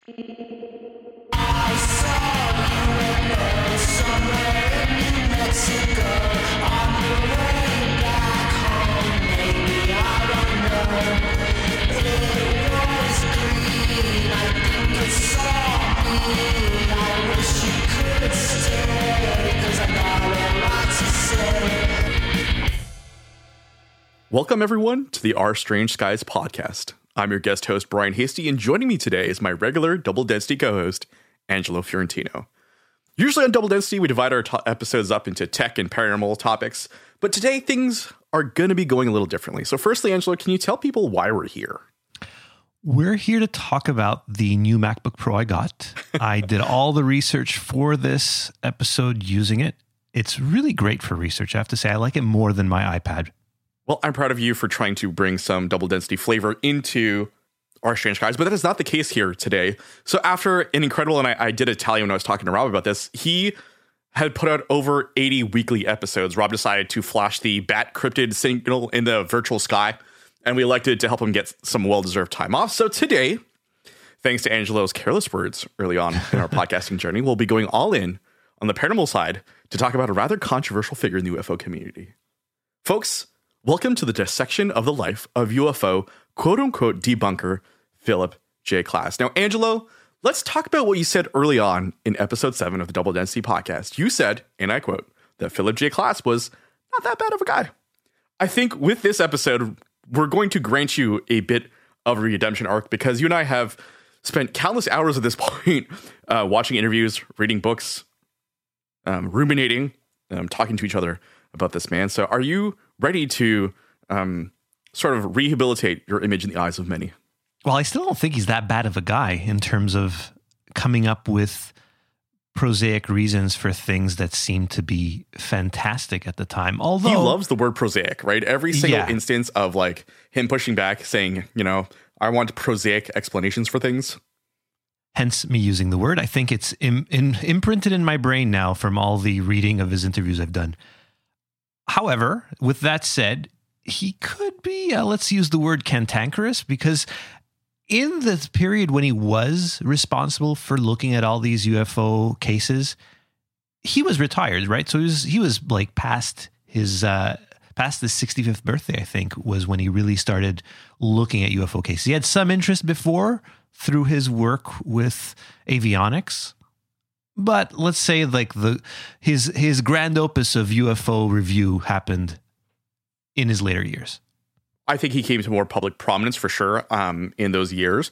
Welcome, everyone, to the Our Strange Skies podcast. I'm your guest host, Brian Hasty, and joining me today is my regular Double Density co-host, Angelo Fiorentino. Usually on Double Density, we divide our episodes up into tech and paranormal topics, but today things are going to be going a little differently. So firstly, Angelo, can you tell people why we're here? We're here to talk about the new MacBook Pro I got. I did all the research for this episode using it. It's really great for research, I have to say. I like it more than my iPad. Well, I'm proud of you for trying to bring some Double Density flavor into Our Strange Skies, but that is not the case here today. So after an incredible, and I did tell you when I was talking to Rob about this, he had put out over 80 weekly episodes. Rob decided to flash the bat cryptid signal in the virtual sky, and we elected to help him get some well-deserved time off. So today, thanks to Angelo's careless words early on in our podcasting journey, we'll be going all in on the paranormal side to talk about a rather controversial figure in the UFO community. Folks, welcome to the dissection of the life of UFO quote-unquote debunker Philip J. Klass. Now, Angelo, let's talk about what you said early on in episode 7 of the Double Density podcast. You said, and I quote, that Philip J. Klass was not that bad of a guy. I think with this episode, we're going to grant you a bit of a redemption arc because you and I have spent countless hours at this point watching interviews, reading books, ruminating, talking to each other about this man. So are you ready to sort of rehabilitate your image in the eyes of many? Well, I still don't think he's that bad of a guy in terms of coming up with prosaic reasons for things that seem to be fantastic at the time. Although he loves the word prosaic, right? Every single instance of like him pushing back, saying, you know, I want prosaic explanations for things. Hence me using the word. I think it's imprinted in my brain now from all the reading of his interviews I've done. However, with that said, he could be, let's use the word cantankerous, because in the period when he was responsible for looking at all these UFO cases, he was retired, right? So he was like past his 65th birthday, I think, was when he really started looking at UFO cases. He had some interest before through his work with avionics. But let's say like his grand opus of UFO review happened in his later years. I think he came to more public prominence for sure in those years.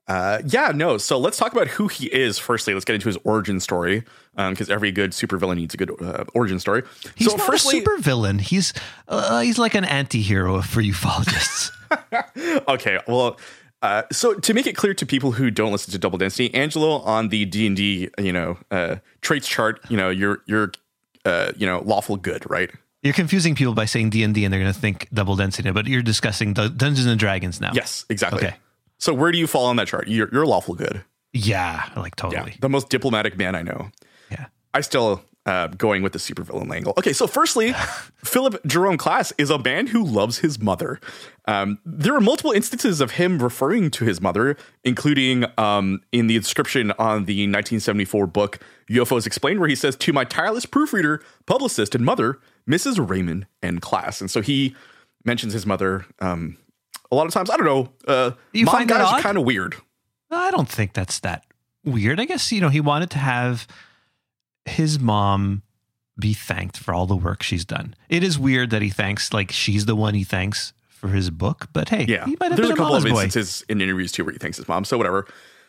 So let's talk about who he is. Firstly, let's get into his origin story because every good supervillain needs a good origin story. He's not a supervillain. He's like an anti-hero for ufologists. Okay, well... so to make it clear to people who don't listen to Double Density, Angelo on the D&D, traits chart, you're lawful good, right? You're confusing people by saying D&D and they're going to think Double Density, but you're discussing Dungeons and Dragons now. Yes, exactly. Okay. So where do you fall on that chart? You're lawful good. Yeah, like totally. Yeah, the most diplomatic man I know. Yeah. I still going with the supervillain angle. Okay, so firstly, Philip Jerome Klass is a man who loves his mother. There are multiple instances of him referring to his mother, including in the inscription on the 1974 book UFOs Explained, where he says, "To my tireless proofreader, publicist, and mother, Mrs. Raymond N. Klass." And so he mentions his mother a lot of times. I don't know. You mom find that guys odd? are kind of weird. I don't think that's that weird. I guess, he wanted to have his mom be thanked for all the work she's done. It is weird that he thanks, like she's the one he thanks for his book, but hey, yeah, he might have there's been a couple of boy. instances in interviews too where he thanks his mom. So whatever.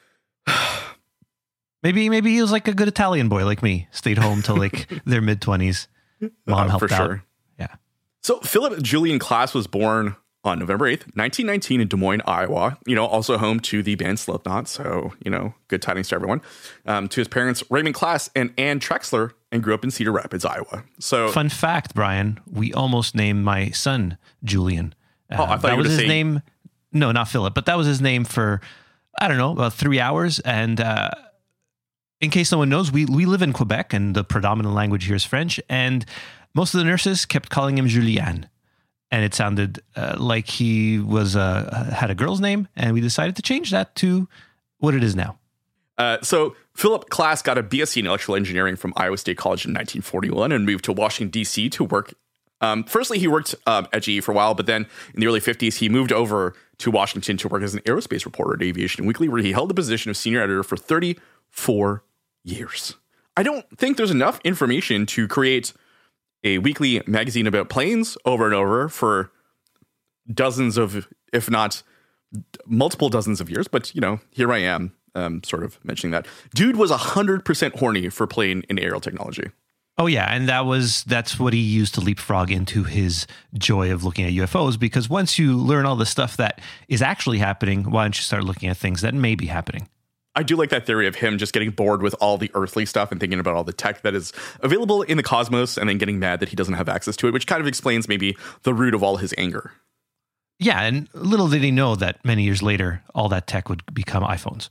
Maybe he was like a good Italian boy like me, stayed home till like their mid-20s. Mom helped for out. sure. Yeah. So Philip Julian Klass was born on November 8th, 1919 in Des Moines, Iowa, also home to the band Slipknot. So, good tidings to everyone. To his parents, Raymond Klass and Ann Trexler, and grew up in Cedar Rapids, Iowa. So, fun fact, Brian, we almost named my son Julian. I thought that you were was his saying... name. No, not Philip, but that was his name for, I don't know, about 3 hours. And in case no one knows, we live in Quebec and the predominant language here is French. And most of the nurses kept calling him Julien. And it sounded like he was had a girl's name, and we decided to change that to what it is now. So Philip Klass got a BSc in electrical engineering from Iowa State College in 1941 and moved to Washington, D.C. to work. Firstly, he worked at GE for a while, but then in the early 50s, he moved over to Washington to work as an aerospace reporter at Aviation Weekly, where he held the position of senior editor for 34 years. I don't think there's enough information to create a weekly magazine about planes over and over for dozens of, if not multiple dozens of years. But, here I am sort of mentioning that. Dude was 100% horny for plane and aerial technology. Oh yeah, and that's what he used to leapfrog into his joy of looking at UFOs, because once you learn all the stuff that is actually happening, why don't you start looking at things that may be happening? I do like that theory of him just getting bored with all the earthly stuff and thinking about all the tech that is available in the cosmos and then getting mad that he doesn't have access to it, which kind of explains maybe the root of all his anger. Yeah, and little did he know that many years later, all that tech would become iPhones.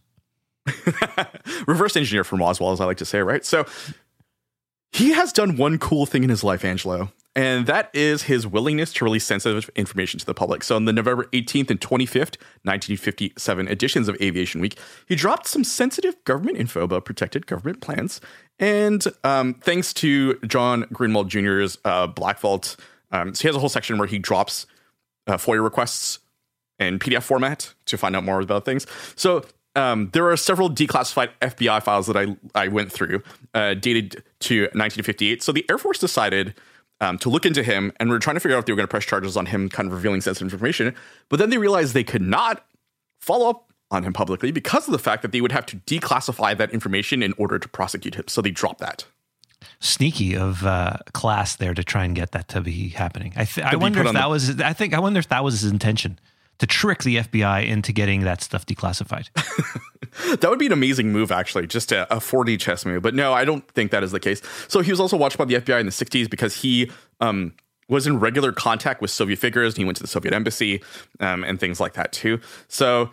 Reverse engineer from Roswell, as I like to say, right? So he has done one cool thing in his life, Angelo, and that is his willingness to release sensitive information to the public. So on the November 18th and 25th, 1957 editions of Aviation Week, he dropped some sensitive government info about protected government plans. And thanks to John Greenwald Jr.'s Black Vault, so he has a whole section where he drops FOIA requests in PDF format to find out more about things. So there are several declassified FBI files that I went through, dated to 1958. So the Air Force decided to look into him, and we're trying to figure out if they were going to press charges on him kind of revealing sensitive information. But then they realized they could not follow up on him publicly because of the fact that they would have to declassify that information in order to prosecute him. So they dropped that. Sneaky of Klass there to try and get that to be happening. I wonder if that was his intention, to trick the FBI into getting that stuff declassified. That would be an amazing move, actually, just a 4D chess move. But no, I don't think that is the case. So he was also watched by the FBI in the 60s because he was in regular contact with Soviet figures. And he went to the Soviet embassy and things like that, too. So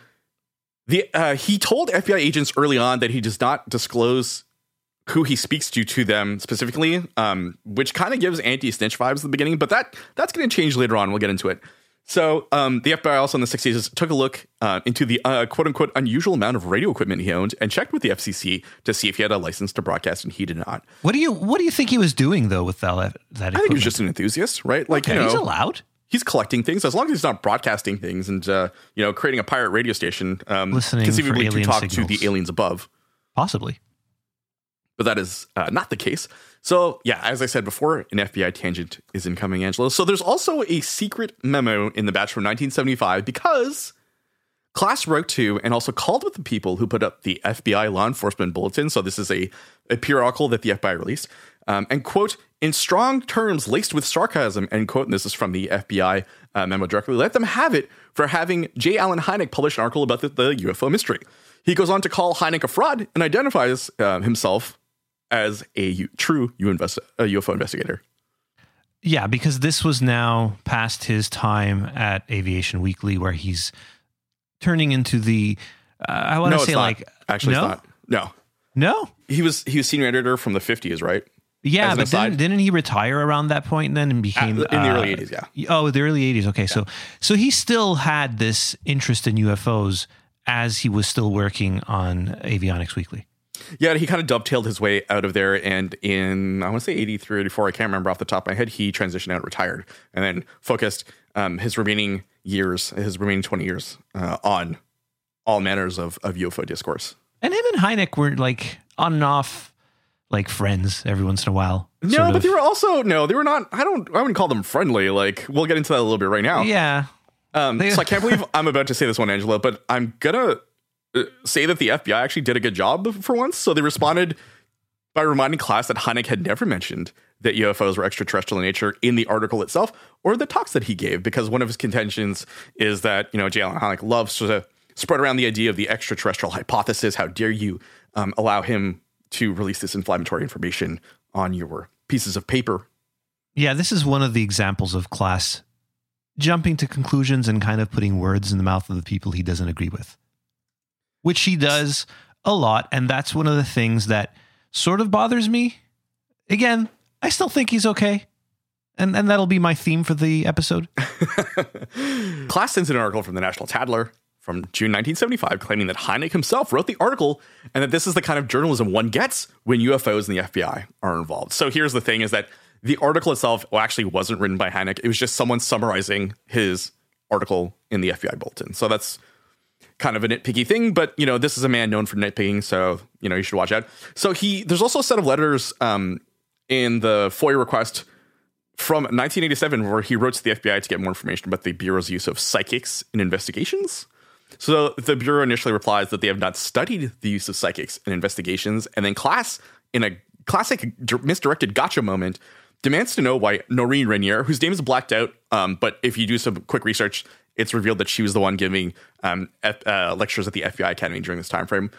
he told FBI agents early on that he does not disclose who he speaks to them specifically, which kind of gives anti-snitch vibes at the beginning. But that's going to change later on. We'll get into it. So the FBI also in the 60s took a look into the quote-unquote unusual amount of radio equipment he owned and checked with the FCC to see if he had a license to broadcast, and he did not. What do you think he was doing, though, with that equipment? I think he was just an enthusiast, right? Like, okay, he's allowed. He's collecting things as long as he's not broadcasting things and creating a pirate radio station, listening conceivably for to talk signals. to the aliens above. Possibly. But that is not the case. So, yeah, as I said before, an FBI tangent is incoming, Angelo. So there's also a secret memo in the batch from 1975 because Klass wrote to and also called with the people who put up the FBI Law Enforcement Bulletin. So this is a periodical that the FBI released. And, quote, in strong terms laced with sarcasm, end quote, and this is from the FBI memo directly, let them have it for having J. Allen Hynek publish an article about the UFO mystery. He goes on to call Hynek a fraud and identifies himself as a true UFO investigator. Yeah, because this was now past his time at Aviation Weekly, where he's turning into the, I want to say like... Actually, no? It's not. No? He was senior editor from the 50s, right? Yeah, but didn't he retire around that point then and became... in the early 80s, yeah. Oh, the early 80s. Okay, yeah. So he still had this interest in UFOs as he was still working on Avionics Weekly. Yeah, he kind of dovetailed his way out of there, and in, I want to say 83 or 84, I can't remember off the top of my head, he transitioned out, retired, and then focused his remaining 20 years on all manners of UFO discourse. And him and Hynek were like on and off, like friends every once in a while. No, but they were also, they were not, I wouldn't call them friendly. Like, we'll get into that a little bit right now. Yeah. So I can't believe I'm about to say this one, Angelo, but I'm going to say that the FBI actually did a good job for once. So they responded by reminding Klass that Hynek had never mentioned that UFOs were extraterrestrial in nature in the article itself or the talks that he gave, because one of his contentions is that, J. Allen Hynek loves to spread around the idea of the extraterrestrial hypothesis. How dare you allow him to release this inflammatory information on your pieces of paper? Yeah, this is one of the examples of Klass jumping to conclusions and kind of putting words in the mouth of the people he doesn't agree with, which he does a lot. And that's one of the things that sort of bothers me. Again, I still think he's okay. And that'll be my theme for the episode. Klass sends an article from the National Tattler from June 1975, claiming that Hynek himself wrote the article and that this is the kind of journalism one gets when UFOs and the FBI are involved. So here's the thing, is that the article itself actually wasn't written by Hynek. It was just someone summarizing his article in the FBI bulletin. So that's kind of a nitpicky thing, but this is a man known for nitpicking, so you should watch out. So there's also a set of letters in the FOIA request from 1987 where he wrote to the FBI to get more information about the Bureau's use of psychics in investigations. So the Bureau initially replies that they have not studied the use of psychics in investigations, and then Class, in a classic misdirected gotcha moment, demands to know why Noreen Rainier, whose name is blacked out, but if you do some quick research, it's revealed that she was the one giving lectures at the FBI Academy during this time frame.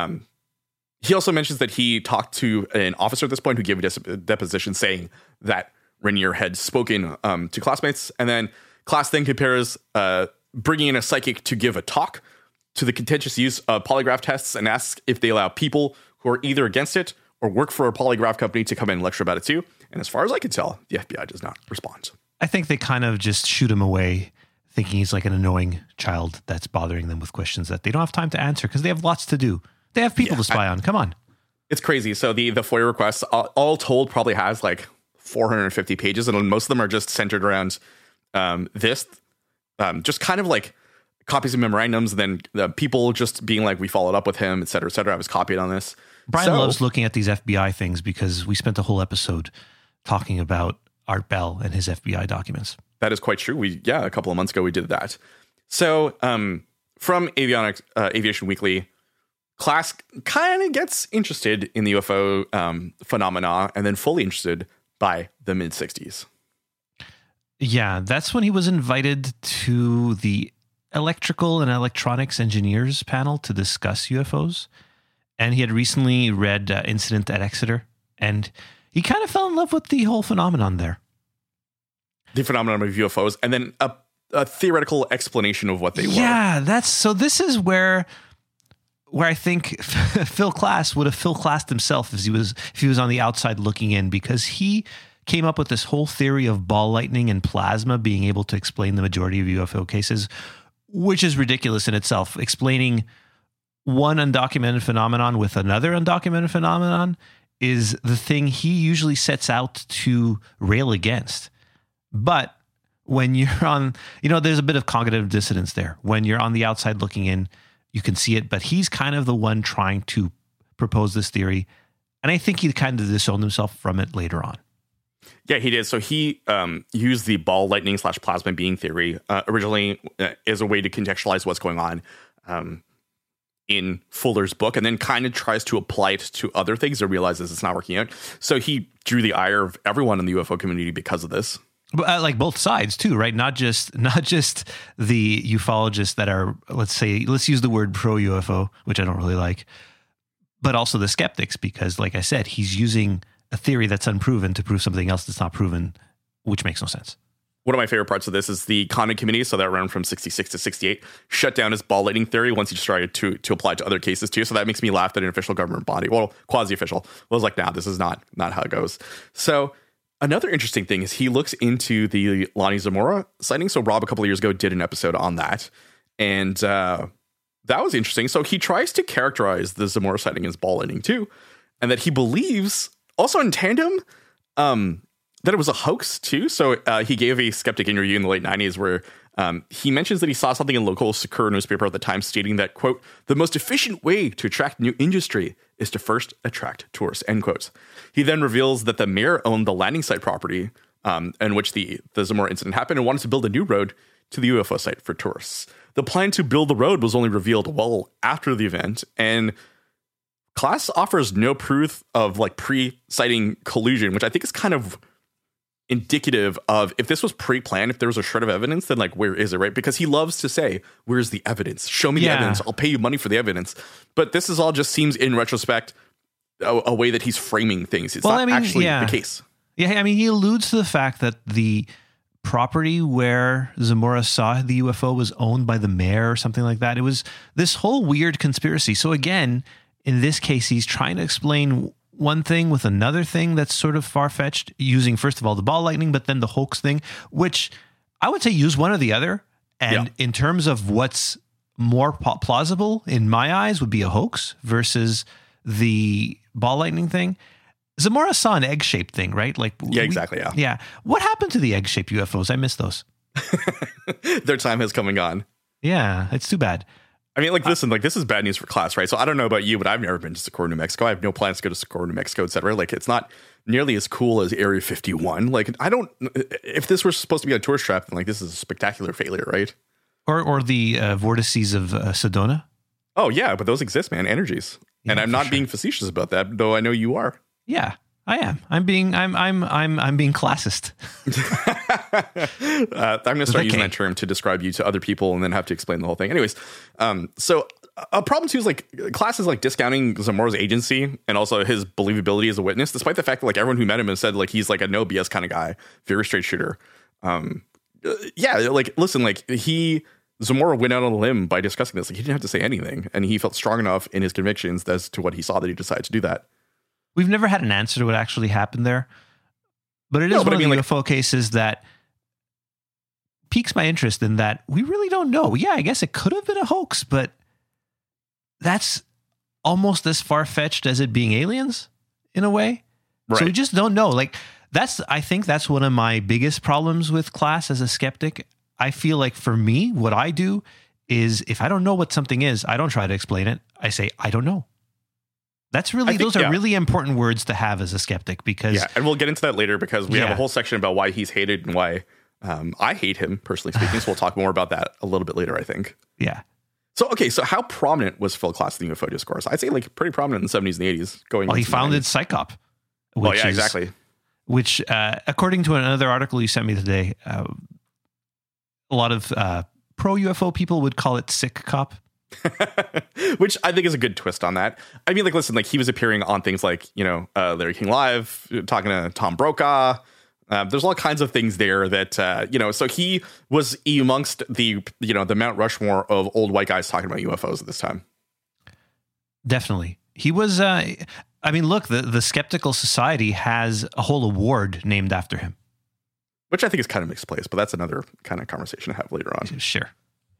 He also mentions that he talked to an officer at this point who gave a deposition saying that Rainier had spoken to classmates, and then Class then compares bringing in a psychic to give a talk to the contentious use of polygraph tests and asks if they allow people who are either against it or work for a polygraph company to come in and lecture about it too. And as far as I can tell, the FBI does not respond. I think they kind of just shoot him away, thinking he's like an annoying child that's bothering them with questions that they don't have time to answer because they have lots to do. They have people to spy on. Come on. It's crazy. So the FOIA requests, all told, probably has like 450 pages, and most of them are just centered around this. Just kind of like copies of memorandums, and then the people just being like, we followed up with him, et cetera, et cetera. I was copied on this. Brian loves looking at these FBI things because we spent a whole episode talking about Art Bell and his FBI documents. That is quite true. A couple of months ago we did that. So from Aviation Weekly, Class kind of gets interested in the UFO phenomena and then fully interested by the mid-60s. Yeah, that's when he was invited to the Electrical and Electronics Engineers panel to discuss UFOs. And he had recently read Incident at Exeter, and he kind of fell in love with the whole phenomenon there. The phenomenon of UFOs, and then a theoretical explanation of what they were. Yeah, this is where I think Phil Klass would have Phil Klassed himself if he was on the outside looking in, because he came up with this whole theory of ball lightning and plasma being able to explain the majority of UFO cases, which is ridiculous in itself. Explaining one undocumented phenomenon with another undocumented phenomenon is the thing he usually sets out to rail against. But when you're on, there's a bit of cognitive dissonance there. When you're on the outside looking in, you can see it, but he's kind of the one trying to propose this theory. And I think he kind of disowned himself from it later on. Yeah, he did. So he used the ball lightning / plasma being theory originally as a way to contextualize what's going on in Fuller's book, and then kind of tries to apply it to other things and realizes it's not working out. So he drew the ire of everyone in the UFO community because of this. But like both sides too, right? Not just the ufologists that are, let's use the word pro UFO, which I don't really like, but also the skeptics, because like I said, he's using a theory that's unproven to prove something else that's not proven, which makes no sense. One of my favorite parts of this is the Condon Committee, so that ran from 66 to 68, shut down his ball lightning theory once he started to apply to other cases too. So that makes me laugh that an official government body, well, quasi-official, was like, nah, this is not how it goes. So another interesting thing is he looks into the Lonnie Zamora sighting. So Rob, a couple of years ago, did an episode on that. And that was interesting. So he tries to characterize the Zamora sighting as ball lightning too, and that he believes, also in tandem, that it was a hoax too. So he gave a skeptic interview in the late 90s where he mentions that he saw something in local Sakura newspaper at the time stating that, quote, the most efficient way to attract new industry is to first attract tourists, end quotes. He then reveals that the mayor owned the landing site property in which the Zamora incident happened and wanted to build a new road to the UFO site for tourists. The plan to build the road was only revealed well after the event, and Klass offers no proof of like pre-sighting collusion, which I think is kind of indicative of, if this was pre-planned, if there was a shred of evidence, then like, where is it, right? Because he loves to say, where's the evidence? Show me the evidence. I'll pay you money for the evidence. But this is all just seems, in retrospect, a way that he's framing things. It's actually the case. Yeah, I mean, he alludes to the fact that the property where Zamora saw the UFO was owned by the mayor or something like that. It was this whole weird conspiracy. So again, in this case, he's trying to explain one thing with another thing that's sort of far-fetched, using, first of all, the ball lightning, but then the hoax thing, which I would say use one or the other. And in terms of what's more plausible in my eyes would be a hoax versus the ball lightning thing. Zamora saw an egg-shaped thing, right? Like, yeah, exactly. Yeah. Yeah. What happened to the egg-shaped UFOs? I missed those. Their time has come and gone. Yeah, it's too bad. I mean, like, listen, like, this is bad news for class, right? So I don't know about you, but I've never been to Socorro, New Mexico. I have no plans to go to Socorro, New Mexico, et cetera. Like, it's not nearly as cool as Area 51. Like, if this were supposed to be a tourist trap, then, like, this is a spectacular failure, right? Or the vortices of Sedona. Oh, yeah, but those exist, man. Energies. Yeah, and I'm not being facetious about that, though I know you are. Yeah, I am. I'm being classist. I'm going to start using that term to describe you to other people and then have to explain the whole thing. Anyways, so a problem too is like class is like discounting Zamora's agency and also his believability as a witness, despite the fact that like everyone who met him has said like he's like a no BS kind of guy, very straight shooter. Yeah, like listen, like Zamora went out on a limb by discussing this. Like he didn't have to say anything, and he felt strong enough in his convictions as to what he saw that he decided to do that. We've never had an answer to what actually happened there, but it is one of the UFO cases that piques my interest in that we really don't know. Yeah, I guess it could have been a hoax, but that's almost as far-fetched as it being aliens in a way. Right. So we just don't know. Like I think that's one of my biggest problems with class as a skeptic. I feel like for me, what I do is if I don't know what something is, I don't try to explain it. I say, I don't know. Those are really important words to have as a skeptic because... Yeah, and we'll get into that later because we have a whole section about why he's hated and why I hate him, personally speaking. So we'll talk more about that a little bit later, I think. Yeah. So how prominent was Phil Klass in the UFO discourse? I'd say like pretty prominent in the 70s and the 80s. He founded PsyCop. Exactly. Which, according to another article you sent me today, a lot of pro-UFO people would call it Sick Cop. Which I think is a good twist on that. I mean, like, listen, like he was appearing on things like, Larry King Live, talking to Tom Brokaw. There's all kinds of things there that, so he was amongst the Mount Rushmore of old white guys talking about UFOs at this time. Definitely. He was, look, the Skeptical Society has a whole award named after him. Which I think is kind of misplaced, but that's another kind of conversation to have later on. Sure.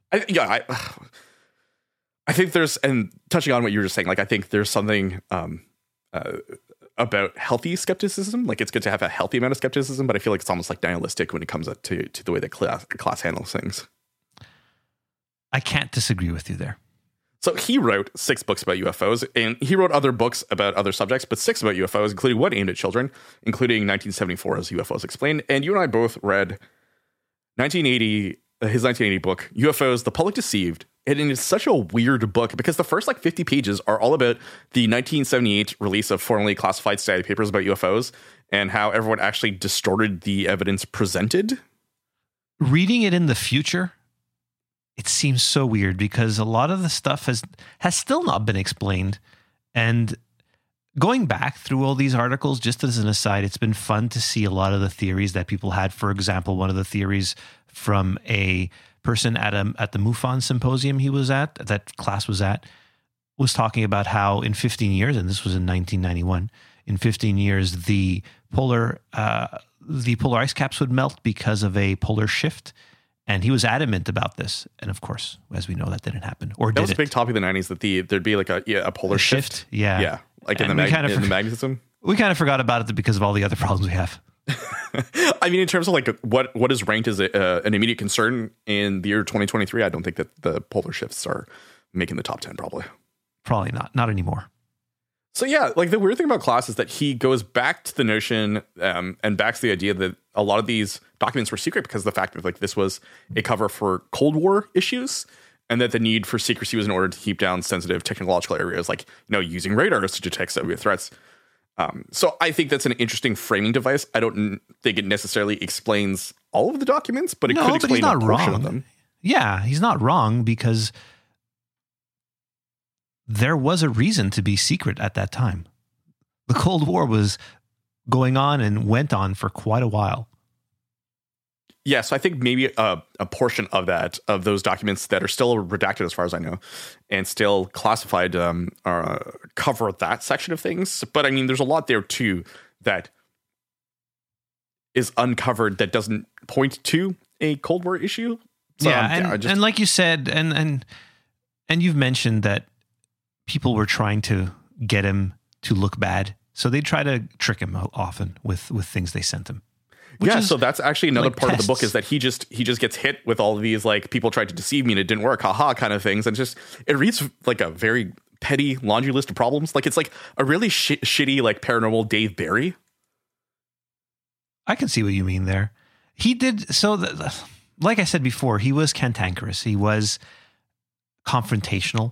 I think there's, and touching on what you were just saying, like I think there's something about healthy skepticism. Like it's good to have a healthy amount of skepticism, but I feel like it's almost like nihilistic when it comes up to the way that class handles things. I can't disagree with you there. So he wrote 6 books about UFOs, and he wrote other books about other subjects, but 6 about UFOs, including one aimed at children, including 1974 as UFOs Explained. And you and I both read his 1980 book, UFOs, The Public Deceived. And it's such a weird book because the first 50 pages are all about the 1978 release of formerly classified study papers about UFOs and how everyone actually distorted the evidence presented. Reading it in the future, it seems so weird because a lot of the stuff has still not been explained. And going back through all these articles, just as an aside, it's been fun to see a lot of the theories that people had. For example, one of the theories from a person at the MUFON symposium that class was at, was talking about how in 15 years, and this was in 1991, in 15 years, the polar ice caps would melt because of a polar shift. And he was adamant about this. And of course, as we know, that didn't happen. That was a big topic in the 90s that there'd be like a polar shift. Yeah. Yeah. Like in the magnetism. We kind of forgot about it because of all the other problems we have. I mean, in terms of like what is ranked as an immediate concern in the year 2023, I don't think that the polar shifts are making the top 10 probably. Probably not anymore. So yeah, like the weird thing about Klass is that he goes back to the notion and backs the idea that a lot of these documents were secret because of the fact that like this was a cover for Cold War issues and that the need for secrecy was in order to keep down sensitive technological areas like, using radars to detect Soviet threats. So I think that's an interesting framing device. I don't think it necessarily explains all of the documents, but it could explain a portion of them. Yeah, he's not wrong because there was a reason to be secret at that time. The Cold War was going on and went on for quite a while. Yeah, so I think maybe a portion of those documents that are still redacted, as far as I know, and still classified, cover that section of things. But I mean, there's a lot there too that is uncovered that doesn't point to a Cold War issue. So, and like you said, and And you've mentioned that people were trying to get him to look bad. So they try to trick him often with things they sent him. Yeah, so that's actually another like part tests. of the book is that he just gets hit with all of these like people tried to deceive me and it didn't work, haha kind of things, and just it reads like a very petty laundry list of problems. Like it's like a really shitty like paranormal Dave Barry. I can see what you mean there. He did so. Like I said before, he was cantankerous. He was confrontational.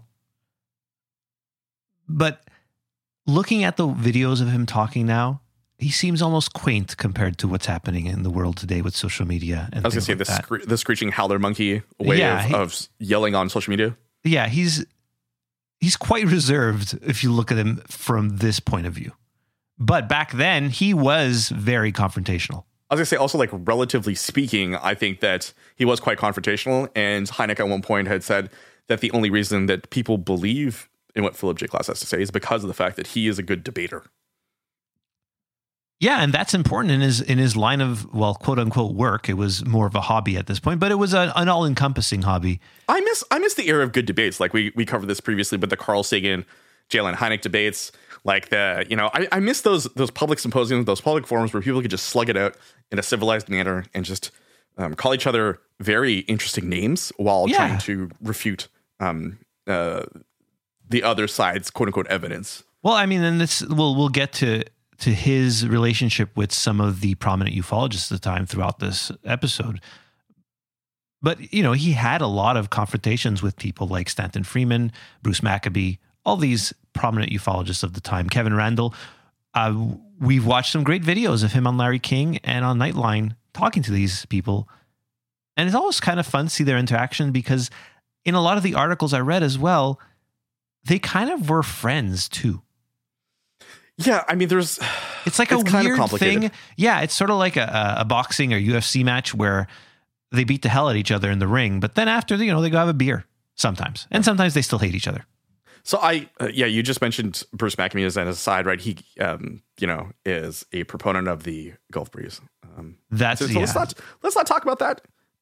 But looking at the videos of him talking now, he seems almost quaint compared to what's happening in the world today with social media. And I was going to say like the screeching howler monkey way of yelling on social media. Yeah, he's quite reserved if you look at him from this point of view. But back then, he was very confrontational. I was going to say also, like, relatively speaking, I think that he was quite confrontational. And Hynek at one point had said that the only reason that people believe in what Philip J. Klass has to say is because of the fact that he is a good debater. Yeah, and that's important in his line of, well, quote unquote work. It was more of a hobby at this point, but it was an all encompassing hobby. I miss the era of good debates. Like we covered this previously, but the Carl Sagan, Jalen Hynek debates, like I miss those public symposiums, those public forums where people could just slug it out in a civilized manner and just call each other very interesting names while trying to refute the other side's quote unquote evidence. Well, I mean, and this we'll get to his relationship with some of the prominent ufologists at the time throughout this episode. But, he had a lot of confrontations with people like Stanton Freeman, Bruce Maccabee, all these prominent ufologists of the time. Kevin Randall. We've watched some great videos of him on Larry King and on Nightline talking to these people. And it's always kind of fun to see their interaction because in a lot of the articles I read as well, they kind of were friends too. Yeah, I mean, it's like a weird thing. Yeah, it's sort of like a boxing or UFC match where they beat the hell out of each other in the ring, but then after, they go have a beer sometimes, and sometimes they still hate each other. So you just mentioned Bruce Maccabee as an aside, right? He, is a proponent of the Gulf Breeze. Let's not talk about that.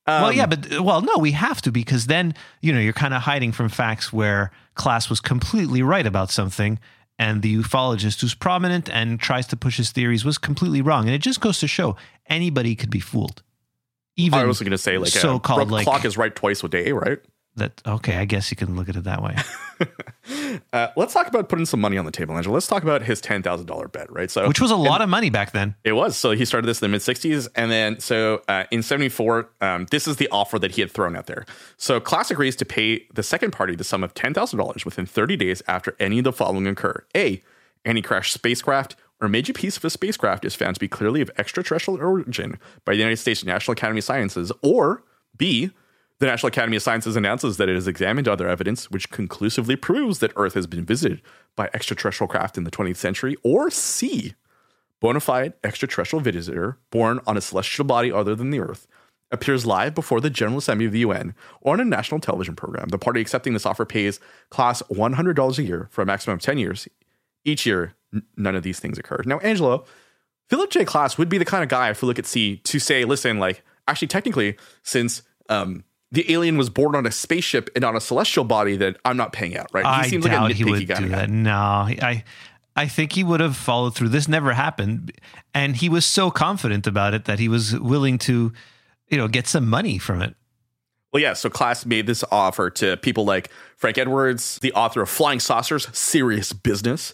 No, we have to, because then, you're kind of hiding from facts where Klass was completely right about something and the ufologist who's prominent and tries to push his theories was completely wrong. And it just goes to show anybody could be fooled. Even I was going to say, like, so-called the clock is right twice a day, right? Okay, I guess you can look at it that way. Let's talk about putting some money on the table, Angela. Let's talk about his $10,000 bet, right? So, which was a lot of money back then. It was. So he started this in the mid 60s. And then, in 74, this is the offer that he had thrown out there. So Klass agrees to pay the second party the sum of $10,000 within 30 days after any of the following occur. A, any crashed spacecraft or a major piece of a spacecraft is found to be clearly of extraterrestrial origin by the United States National Academy of Sciences. Or B, the National Academy of Sciences announces that it has examined other evidence which conclusively proves that Earth has been visited by extraterrestrial craft in the 20th century. Or C, bona fide extraterrestrial visitor born on a celestial body other than the Earth appears live before the General Assembly of the UN or on a national television program. The party accepting this offer pays Klass $100 a year for a maximum of 10 years. Each year, none of these things occur. Now, Angelo, Philip J. Klass would be the kind of guy, if we look at C, to say, listen, like, actually, technically, since the alien was born on a spaceship and on a celestial body, that I'm not paying out, right? He seems like a nitpicky guy. Do that. No, I think he would have followed through. This never happened. And he was so confident about it that he was willing to, get some money from it. Well, yeah, so Klass made this offer to people like Frank Edwards, the author of Flying Saucers, Serious Business.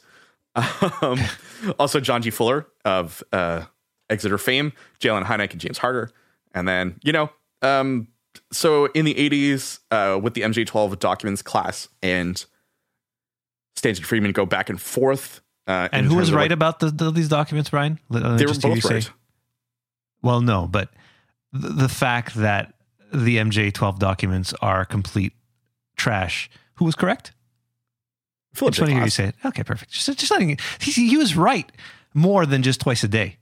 Also John G. Fuller of Exeter fame, Jalen Hynek and James Harder. And then, so in the 80s, with the MJ-12 documents, Klass and Stanton Freeman go back and forth. And who was right about these documents, Brian? They were both right. Well, no, but the fact that the MJ-12 documents are complete trash, who was correct? Philip J. Klass. You say it. Okay, perfect. Just letting he was right more than just twice a day.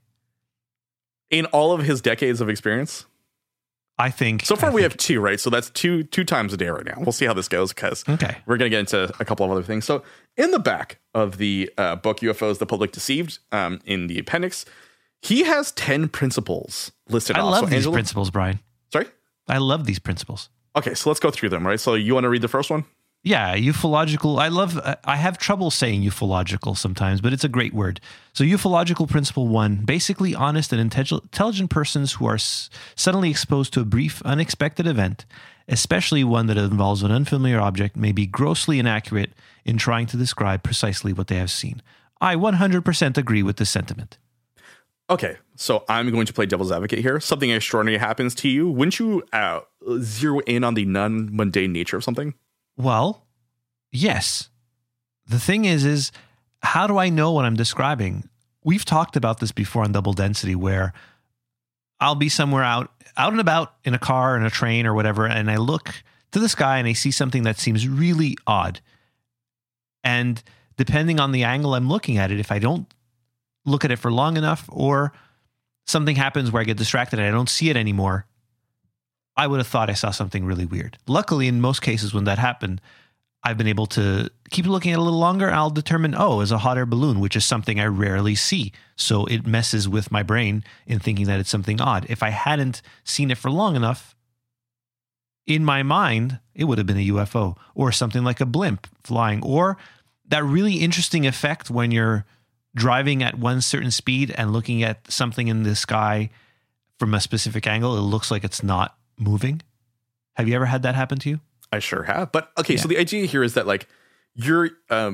In all of his decades of experience? I think. So far we have two, right? So that's two times a day right now. We'll see how this goes because we're going to get into a couple of other things. So in the back of the book, UFOs, The Public Deceived, in the appendix, he has 10 principles listed. I love these principles, Brian. Sorry? I love these principles. Okay, so let's go through them, right? So you want to read the first one? Yeah, ufological. I have trouble saying ufological sometimes, but it's a great word. So, ufological principle 1, basically honest and intelligent persons who are suddenly exposed to a brief, unexpected event, especially one that involves an unfamiliar object, may be grossly inaccurate in trying to describe precisely what they have seen. I 100% agree with this sentiment. Okay, so I'm going to play devil's advocate here. Something extraordinary happens to you. Wouldn't you zero in on the non-mundane nature of something? Well, yes. The thing is how do I know what I'm describing? We've talked about this before on Double Density, where I'll be somewhere out and about in a car, in a train or whatever, and I look to the sky and I see something that seems really odd. And depending on the angle I'm looking at it, if I don't look at it for long enough, or something happens where I get distracted and I don't see it anymore, I would have thought I saw something really weird. Luckily, in most cases when that happened, I've been able to keep looking at it a little longer. I'll determine, it's a hot air balloon, which is something I rarely see. So it messes with my brain in thinking that it's something odd. If I hadn't seen it for long enough, in my mind, it would have been a UFO or something like a blimp flying, or that really interesting effect when you're driving at one certain speed and looking at something in the sky from a specific angle. It looks like it's not moving. Have you ever had that happen to you? I sure have. But okay, So the idea here is that like you're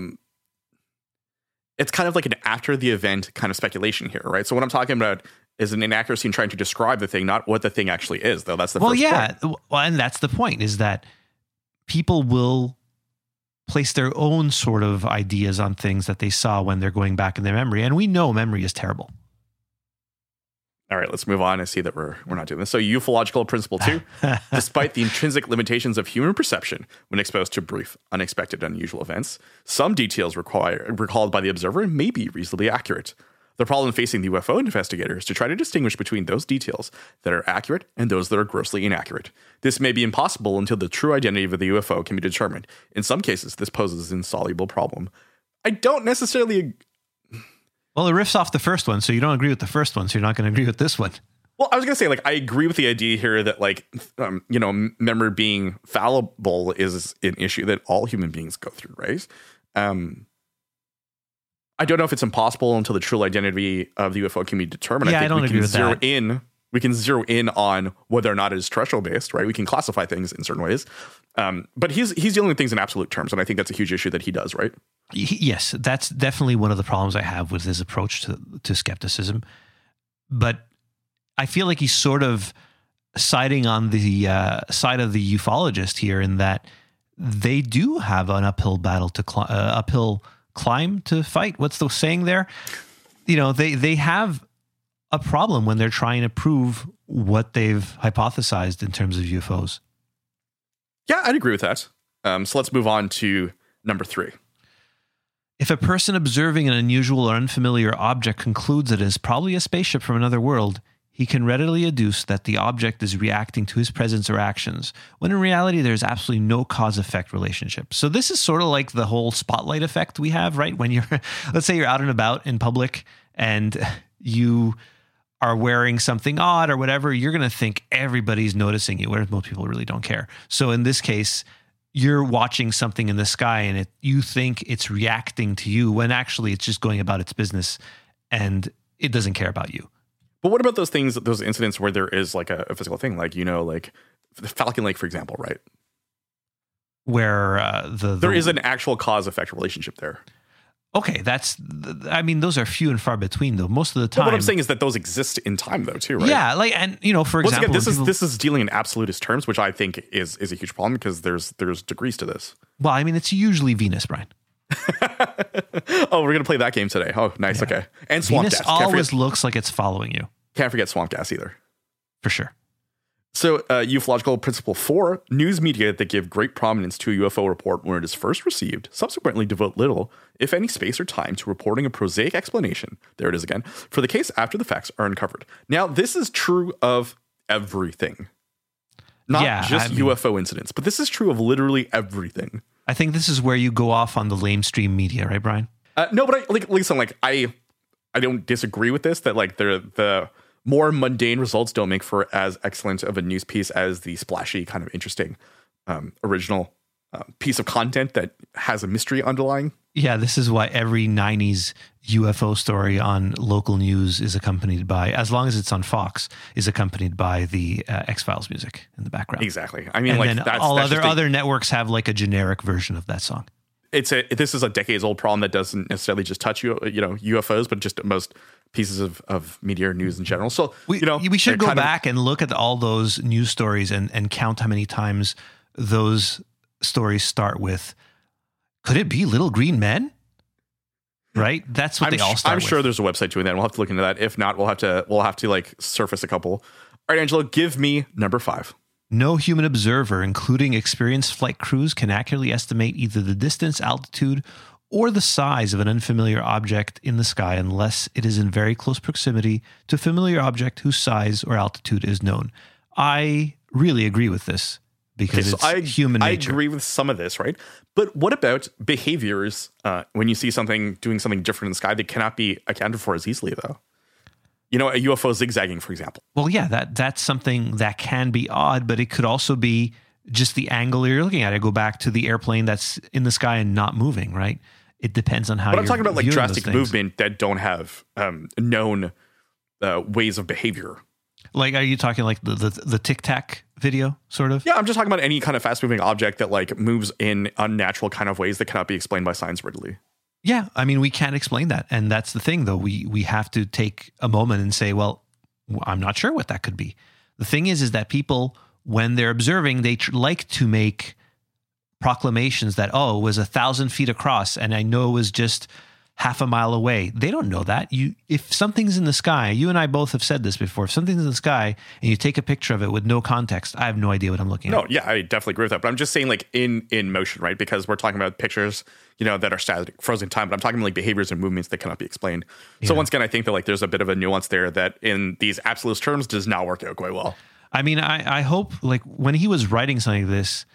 it's kind of like an after the event kind of speculation here, right? So what I'm talking about is an inaccuracy in trying to describe the thing, not what the thing actually is, though. That's the first point. Well, and that's the point, is that people will place their own sort of ideas on things that they saw when they're going back in their memory. And we know memory is terrible. All right, let's move on and see that we're not doing this. So ufological principle 2, despite the intrinsic limitations of human perception when exposed to brief, unexpected, unusual events, some details recalled by the observer may be reasonably accurate. The problem facing the UFO investigator is to try to distinguish between those details that are accurate and those that are grossly inaccurate. This may be impossible until the true identity of the UFO can be determined. In some cases, this poses an insoluble problem. I don't necessarily... Well, it riffs off the first one, so you don't agree with the first one, so you're not going to agree with this one. Well, I was going to say, like, I agree with the idea here that, like, memory being fallible is an issue that all human beings go through, right? I don't know if it's impossible until the true identity of the UFO can be determined. Yeah, I don't agree with that. We can zero in on whether or not it is terrestrial based, right? We can classify things in certain ways. But he's dealing with things in absolute terms, and I think that's a huge issue that he does, right? Yes, that's definitely one of the problems I have with his approach to skepticism. But I feel like he's sort of siding on the side of the ufologist here, in that they do have an uphill battle uphill climb to fight. What's the saying there? They have a problem when they're trying to prove what they've hypothesized in terms of UFOs. Yeah, I'd agree with that. So let's move on to number 3. If a person observing an unusual or unfamiliar object concludes it is probably a spaceship from another world, he can readily adduce that the object is reacting to his presence or actions, when in reality there's absolutely no cause-effect relationship. So this is sort of like the whole spotlight effect we have, right? When you're, let's say you're out and about in public and you are wearing something odd or whatever, you're going to think everybody's noticing you, whereas most people really don't care. So in this case, you're watching something in the sky and you think it's reacting to you, when actually it's just going about its business and it doesn't care about you. But what about those incidents where there is like a physical thing, like, like the Falcon Lake, for example, right? Where there is an actual cause-effect relationship there. Okay, those are few and far between, though. Most of the time, what I'm saying is that those exist in time, though, too, right? Yeah, for example, this is dealing in absolutist terms, which I think is a huge problem, because there's degrees to this. Well, it's usually Venus, Brian. Oh, we're gonna play that game today. Oh, nice. Yeah. Okay, and swamp Venus gas. Always looks like it's following you. Can't forget swamp gas either, for sure. So, ufological principle 4: news media that give great prominence to a UFO report when it is first received subsequently devote little, if any, space or time to reporting a prosaic explanation. There it is again, for the case after the facts are uncovered. Now, this is true of everything, not just UFO incidents, but this is true of literally everything. I think this is where you go off on the lamestream media, right, Brian? No, but I don't disagree with this. That like the more mundane results don't make for as excellent of a news piece as the splashy, kind of interesting, original piece of content that has a mystery underlying. Yeah, this is why every 90s UFO story on local news is accompanied by, as long as it's on Fox, is accompanied by the X-Files music in the background. Exactly. I mean, and then all other networks have like a generic version of that song. This is a decades old problem that doesn't necessarily just touch UFOs, but just most pieces of media or news in general. So we should go back and look at all those news stories and count how many times those stories start with, could it be little green men? Right? That's what they all start with. I'm sure there's a website doing that. We'll have to look into that. If not, we'll have to like surface a couple. All right, Angelo, give me number 5. No human observer, including experienced flight crews, can accurately estimate either the distance, altitude, or the size of an unfamiliar object in the sky unless it is in very close proximity to a familiar object whose size or altitude is known. I really agree with this because it's human nature. I agree with some of this, right? But what about behaviors when you see something doing something different in the sky that cannot be accounted for as easily, though? A UFO zigzagging, for example. Well, yeah, that's something that can be odd, but it could also be just the angle you're looking at. I go back to the airplane that's in the sky and not moving, right? It depends on how you're viewing. But I'm talking about like drastic movement that don't have known ways of behavior. Like, are you talking like the Tic Tac video, sort of? Yeah, I'm just talking about any kind of fast moving object that like moves in unnatural kind of ways that cannot be explained by science readily. Yeah, I mean, we can't explain that. And that's the thing, though. We have to take a moment and say, well, I'm not sure what that could be. The thing is that people, when they're observing, they like to make proclamations that, it was 1,000 feet across and I know it was just half a mile away. They don't know that. If something's in the sky, you and I both have said this before, if something's in the sky and you take a picture of it with no context, I have no idea what I'm looking at. No, yeah, I definitely agree with that. But I'm just saying like in motion, right? Because we're talking about pictures, that are static, frozen time, but I'm talking about like behaviors and movements that cannot be explained. Yeah. So once again, I think that like there's a bit of a nuance there that in these absolute terms does not work out quite well. I mean, I hope like when he was writing something like this,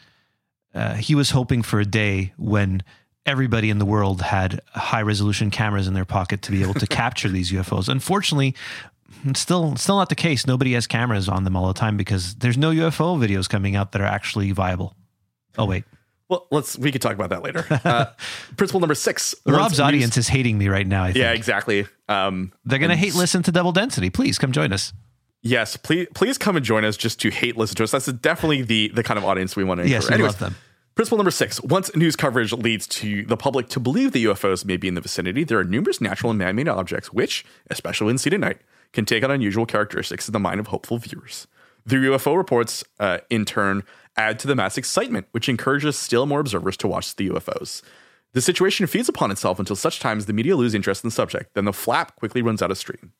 he was hoping for a day when everybody in the world had high resolution cameras in their pocket to be able to capture these UFOs. Unfortunately, it's still not the case. Nobody has cameras on them all the time because there's no UFO videos coming out that are actually viable. Oh, wait. Well, we could talk about that later. Principle number 6. Rob's audience is hating me right now, I think. Yeah, exactly. They're going to listen to Double Density. Please come join us. Yes, please come and join us just to hate listen to us. That's definitely the kind of audience we want to encourage. Yes, we love them. Principle number 6. Once news coverage leads to the public to believe the UFOs may be in the vicinity, there are numerous natural and man-made objects which, especially when seen at night, can take on unusual characteristics in the mind of hopeful viewers. The UFO reports, in turn, add to the mass excitement, which encourages still more observers to watch the UFOs. The situation feeds upon itself until such times the media lose interest in the subject. Then the flap quickly runs out of steam.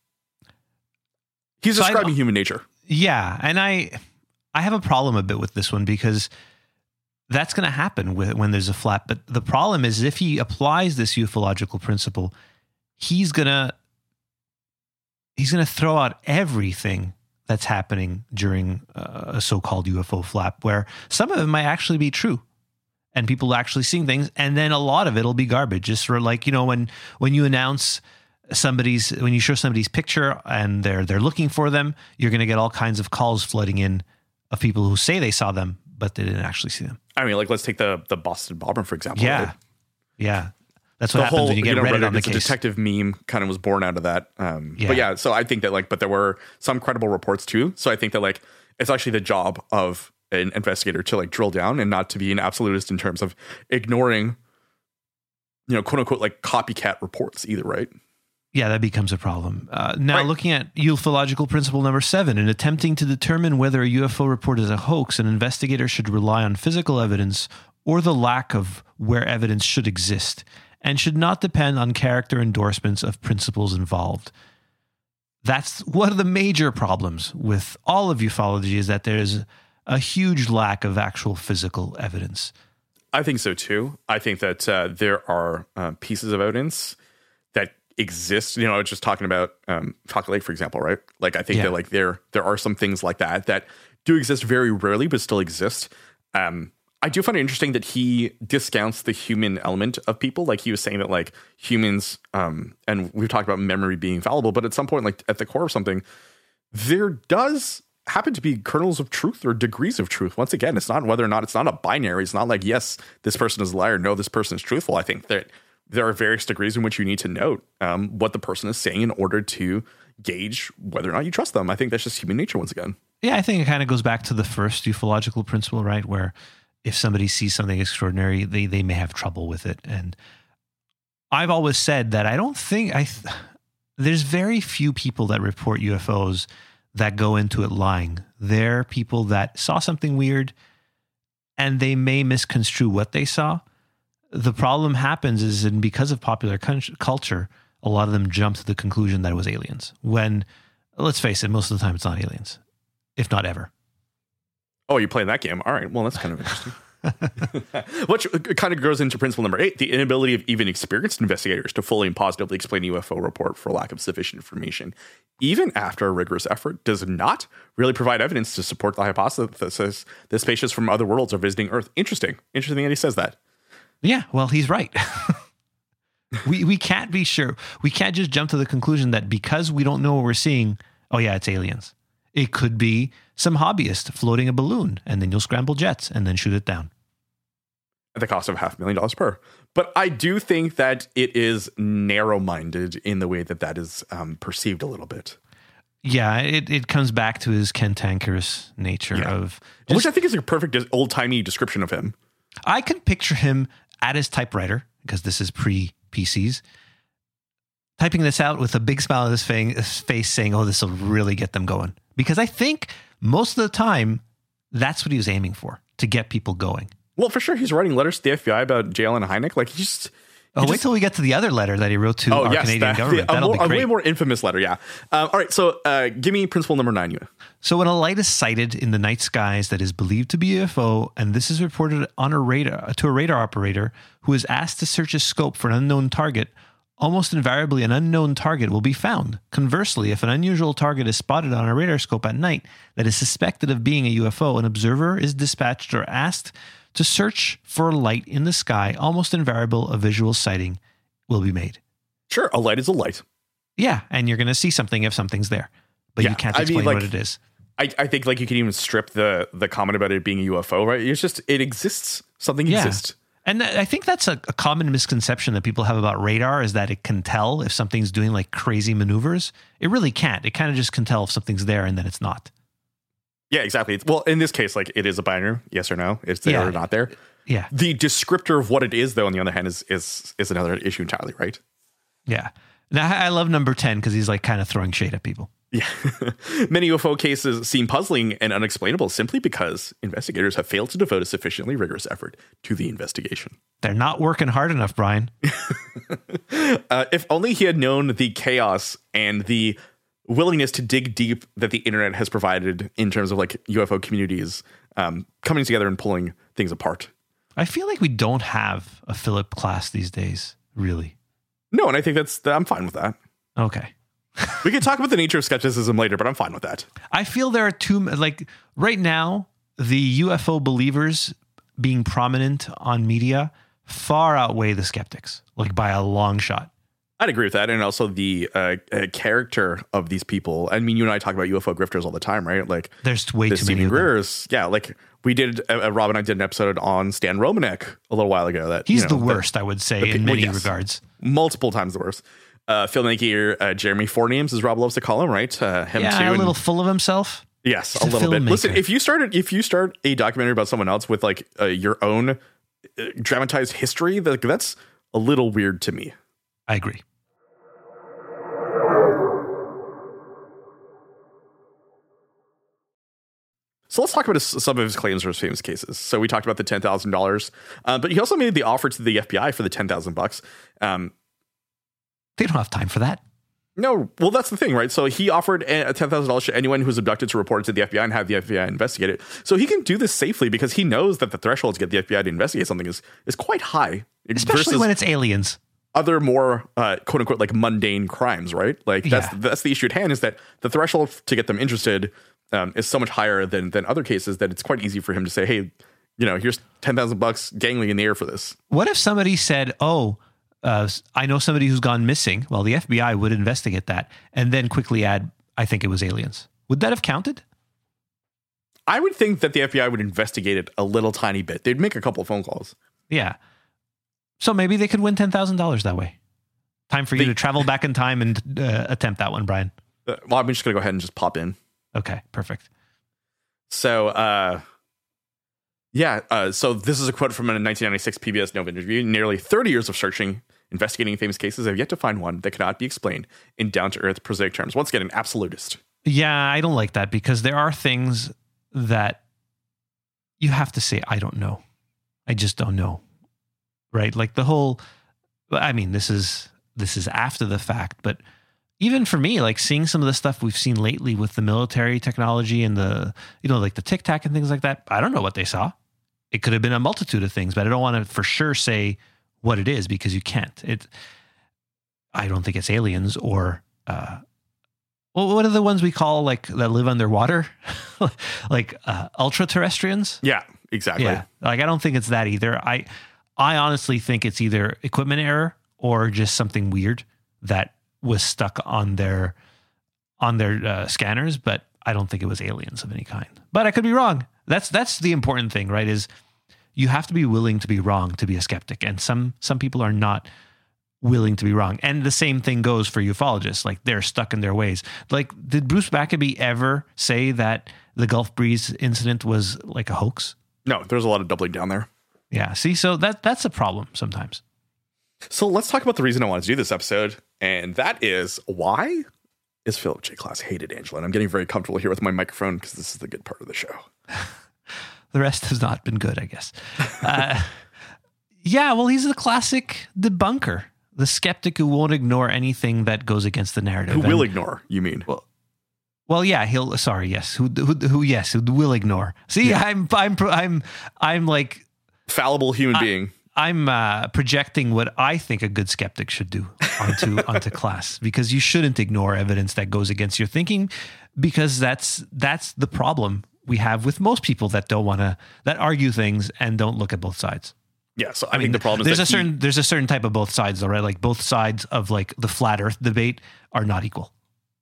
He's describing human nature. Yeah, and I have a problem a bit with this one because that's going to happen when there's a flap. But the problem is if he applies this ufological principle, he's gonna throw out everything that's happening during a so-called UFO flap, where some of it might actually be true and people actually seeing things, and then a lot of it'll be garbage. Just for like, when you announce when you show somebody's picture and they're looking for them, you're going to get all kinds of calls flooding in of people who say they saw them, but they didn't actually see them. I mean, like, let's take the Boston bomber, for example. Yeah. Right? Yeah. That's what happens when you get Reddit on the case. The detective meme kind of was born out of that. But yeah, so I think that but there were some credible reports too. So I think that it's actually the job of an investigator to drill down and not to be an absolutist in terms of ignoring, quote unquote, copycat reports either, right? Yeah, that becomes a problem. Now, looking at ufological principle number 7, in attempting to determine whether a UFO report is a hoax, an investigator should rely on physical evidence or the lack of where evidence should exist, and should not depend on character endorsements of principles involved. That's one of the major problems with all of ufology, is that there's a huge lack of actual physical evidence. I think so too. I think that there are pieces of evidence that exist. I was just talking about Chocolate Lake, for example, right? I think that there are some things like that do exist very rarely, but still exist. I do find it interesting that he discounts the human element of people. He was saying that humans, and we've talked about memory being fallible, but at some point, at the core of something, there does happen to be kernels of truth or degrees of truth. Once again, it's not whether or not, it's not a binary. It's not like, yes, this person is a liar. No, this person is truthful. I think that there are various degrees in which you need to note what the person is saying in order to gauge whether or not you trust them. I think that's just human nature once again. Yeah, I think it kind of goes back to the first ufological principle, right? Where if somebody sees something extraordinary, they may have trouble with it. And I've always said that I don't think there's very few people that report UFOs that go into it lying. They're people that saw something weird and they may misconstrue what they saw. The problem happens is, and because of popular culture, a lot of them jump to the conclusion that it was aliens. When, let's face it, most of the time it's not aliens, if not ever. Oh, you're playing that game. All right. Well, that's kind of interesting. Which kind of goes into principle number 8, the inability of even experienced investigators to fully and positively explain a UFO report for lack of sufficient information, even after a rigorous effort, does not really provide evidence to support the hypothesis that spaceships from other worlds are visiting Earth. Interesting that he says that. Yeah, well, he's right. We can't be sure. We can't just jump to the conclusion that because we don't know what we're seeing, oh yeah, it's aliens. It could be some hobbyist floating a balloon, and then you'll scramble jets and then shoot it down. At the cost of $500,000 per. But I do think that it is narrow-minded in the way that is perceived a little bit. Yeah, it comes back to his cantankerous nature of... Which I think is a perfect old-timey description of him. I can picture him at his typewriter, because this is pre-PCs, typing this out with a big smile on his face saying, oh, this will really get them going. Because I think most of the time, that's what he was aiming for, to get people going. Well, for sure, he's writing letters to the FBI about J. Allen Hynek. Like, wait till we get to the other letter that he wrote to our Canadian government. That'll be great. A way more infamous letter, yeah. All right, so give me principle number 9, Yue. So when a light is sighted in the night skies that is believed to be a UFO, and this is reported on a radar operator who is asked to search his scope for an unknown target, almost invariably an unknown target will be found. Conversely, if an unusual target is spotted on a radar scope at night that is suspected of being a UFO, an observer is dispatched or asked to search for a light in the sky. Almost invariable, a visual sighting will be made. Sure, a light is a light. Yeah, and you're going to see something if something's there, but you can't explain what it is. I think you can even strip the comment about it being a UFO, right? It's just, it exists. Something exists. And I think that's a common misconception that people have about radar, is that it can tell if something's doing like crazy maneuvers. It really can't. It kind of just can tell if something's there and then it's not. Yeah, exactly. Well, in this case, like, it is a binary, yes or no. It's there or not there. Yeah. The descriptor of what it is, though, on the other hand, is another issue entirely, right? Yeah. Now, I love number 10 because he's like kind of throwing shade at people. Yeah. Many UFO cases seem puzzling and unexplainable simply because investigators have failed to devote a sufficiently rigorous effort to the investigation. They're not working hard enough, Brian. If only he had known the chaos and the willingness to dig deep that the internet has provided in terms of like UFO communities coming together and pulling things apart. I feel like we don't have a Philip Klass these days, really. No, and I think I'm fine with that. Okay. We can talk about the nature of skepticism later, but I'm fine with that. I feel there are like right now, the UFO believers being prominent on media far outweigh the skeptics, like by a long shot. I'd agree with that. And also the character of these people. I mean, you and I talk about UFO grifters all the time, right? Like, there's way too many of them. Yeah, like we did, Rob and I did an episode on Stan Romanek a little while ago. That he's the worst, I would say, in many regards. Multiple times the worst. Filmmaker Jeremy Fornames, as Rob loves to call him, right? Him too. A little full of himself. Yes, a little bit. Listen, if you start a documentary about someone else with like your own dramatized history, that's a little weird to me. I agree. So let's talk about some of his claims or his famous cases. So we talked about the $10,000, but he also made the offer to the FBI for the $10,000. They don't have time for that. No, well, that's the thing, right? So he offered $10,000 to anyone who's abducted to report it to the FBI and have the FBI investigate it. So he can do this safely because he knows that the threshold to get the FBI to investigate something is quite high, especially when it's aliens. Other more quote unquote like mundane crimes, right? Like that's the issue at hand, is that the threshold to get them interested is so much higher than other cases that it's quite easy for him to say, hey, here's $10,000 gangly in the air for this. What if somebody said, I know somebody who's gone missing? Well, the FBI would investigate that and then quickly add, I think it was aliens. Would that have counted? I would think that the FBI would investigate it a little tiny bit. They'd make a couple of phone calls. Yeah. So maybe they could win $10,000 that way. Time for you to travel back in time and attempt that one, Brian. Well, I'm just going to go ahead and just pop in. Okay, perfect. So, so this is a quote from a 1996 PBS Nova interview. Nearly 30 years of searching, investigating famous cases have yet to find one that cannot be explained in down-to-earth, prosaic terms. Once again, an absolutist. Yeah, I don't like that because there are things that you have to say, I don't know. I just don't know. Right? Like the whole, I mean, this is after the fact, but even for me, like seeing some of the stuff we've seen lately with the military technology and the, like the Tic Tac and things like that, I don't know what they saw. It could have been a multitude of things, but I don't want to for sure say what it is because you can't. I don't think it's aliens or, what are the ones we call like that live underwater? Like ultra terrestrians? Yeah, exactly. Yeah. Like I don't think it's that either. I honestly think it's either equipment error or just something weird that was stuck on their scanners, but I don't think it was aliens of any kind. But I could be wrong. That's the important thing, right? Is you have to be willing to be wrong to be a skeptic, and some people are not willing to be wrong. And the same thing goes for ufologists. Like they're stuck in their ways. Like, did Bruce Maccabee ever say that the Gulf Breeze incident was like a hoax? No, there's a lot of doubling down there. Yeah. See, so that's a problem sometimes. So let's talk about the reason I wanted to do this episode. And that is, why is Philip J. Klass hated, Angela? And I'm getting very comfortable here with my microphone because this is the good part of the show. The rest has not been good, I guess. Yeah, well, he's the classic debunker. The skeptic who won't ignore anything that goes against the narrative. Who will ignore, you mean? Well, yeah, yes. Who will ignore. See, yeah. I'm like fallible human being. I'm projecting what I think a good skeptic should do onto Klass, because you shouldn't ignore evidence that goes against your thinking, because that's the problem we have with most people that argue things and don't look at both sides. Yeah, so I mean, the problem is there's a certain type of both sides, though, right? Like both sides of like the flat Earth debate are not equal.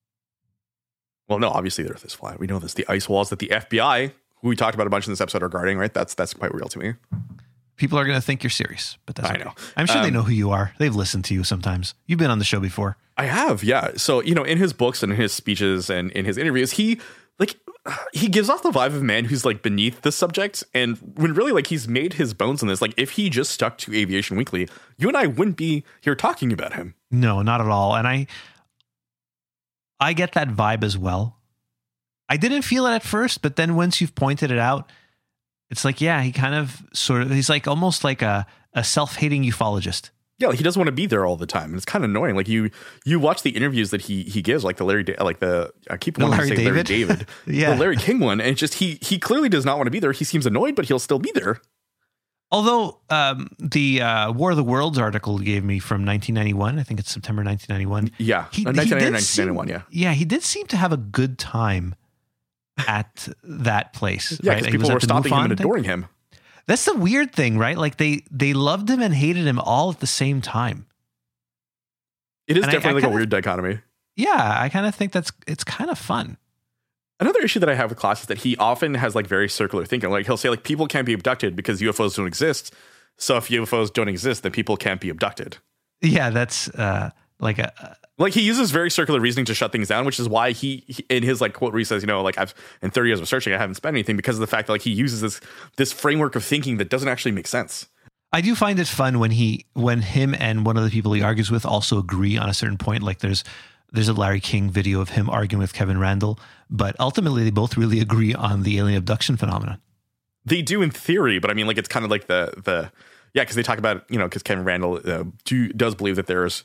Well, no, obviously the Earth is flat. We know this. The ice walls that the FBI, who we talked about a bunch in this episode, are guarding, right? That's quite real to me. People are going to think you're serious, but that's okay. I know. I'm sure they know who you are. They've listened to you sometimes. You've been on the show before. I have, yeah. So, in his books and in his speeches and in his interviews, he gives off the vibe of a man who's like beneath the subject. And when really like he's made his bones in this, like if he just stuck to Aviation Weekly, you and I wouldn't be here talking about him. No, not at all. And I get that vibe as well. I didn't feel it at first, but then once you've pointed it out, it's like, yeah, he kind of he's like almost like a self-hating ufologist. Yeah, he doesn't want to be there all the time, and it's kind of annoying. Like you watch the interviews that he gives, like Larry David, yeah, the Larry King one, and it's just he clearly does not want to be there. He seems annoyed, but he'll still be there. Although the War of the Worlds article he gave me from 1991, I think it's September 1991. Yeah, 1991. Yeah, he did seem to have a good time at that place. Yeah, right? because people were stopping him and adoring him. That's the weird thing, right? Like they loved him and hated him all at the same time. It is definitely like a weird dichotomy. Yeah, I kind of think it's kind of fun. Another issue that I have with Klass is that he often has like very circular thinking. Like he'll say like people can't be abducted because UFOs don't exist. So if UFOs don't exist, then people can't be abducted. Yeah, that's like he uses very circular reasoning to shut things down, which is why he in his like quote where he says, like I've in 30 years of searching, I haven't spent anything, because of the fact that like he uses this framework of thinking that doesn't actually make sense. I do find it fun when him and one of the people he argues with also agree on a certain point. Like there's a Larry King video of him arguing with Kevin Randle, but ultimately they both really agree on the alien abduction phenomenon. They do in theory, but I mean, like it's kind of like the because they talk about because Kevin Randle does believe that there's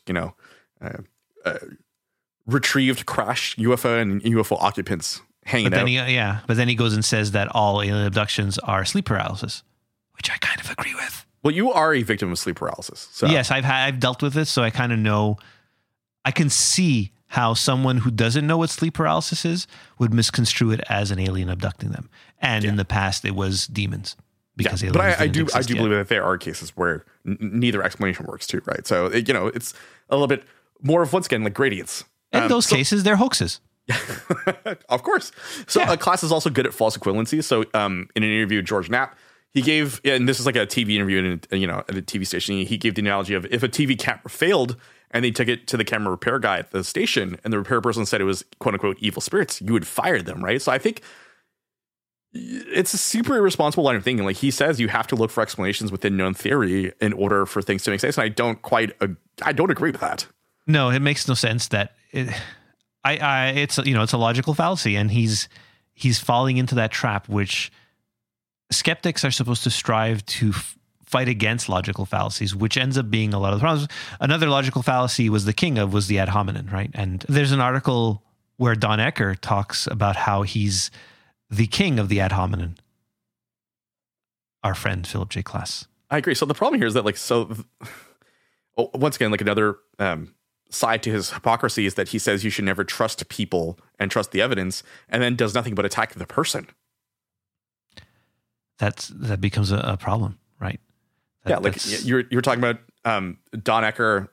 retrieved crashed UFO and UFO occupants hanging out. But then he goes and says that all alien abductions are sleep paralysis, which I kind of agree with. Well, you are a victim of sleep paralysis. So. Yes, I've dealt with it, so I kind of know. I can see how someone who doesn't know what sleep paralysis is would misconstrue it as an alien abducting them. And in the past, it was demons. Because but I do believe that there are cases where neither explanation works too, right? So it's a little bit more of, once again, like gradients. In those cases, they're hoaxes. Of course. So Class is also good at false equivalency. So in an interview with George Knapp, he gave, and this is like a TV interview at a TV station, he gave the analogy of if a TV camera failed and they took it to the camera repair guy at the station and the repair person said it was quote unquote evil spirits, you would fire them, right? So I think it's a super irresponsible line of thinking. Like he says, you have to look for explanations within known theory in order for things to make sense. And I don't agree with that. No, it makes no sense that it's a logical fallacy, and he's falling into that trap, which skeptics are supposed to strive to fight against logical fallacies, which ends up being a lot of the problems. Another logical fallacy was the ad hominem, right? And there's an article where Don Ecker talks about how he's the king of the ad hominem. Our friend Philip J. Klass. I agree. So the problem here is that once again, like another side to his hypocrisy is that he says you should never trust people and trust the evidence, and then does nothing but attack the person. That becomes a problem, right? You're talking about Don Ecker,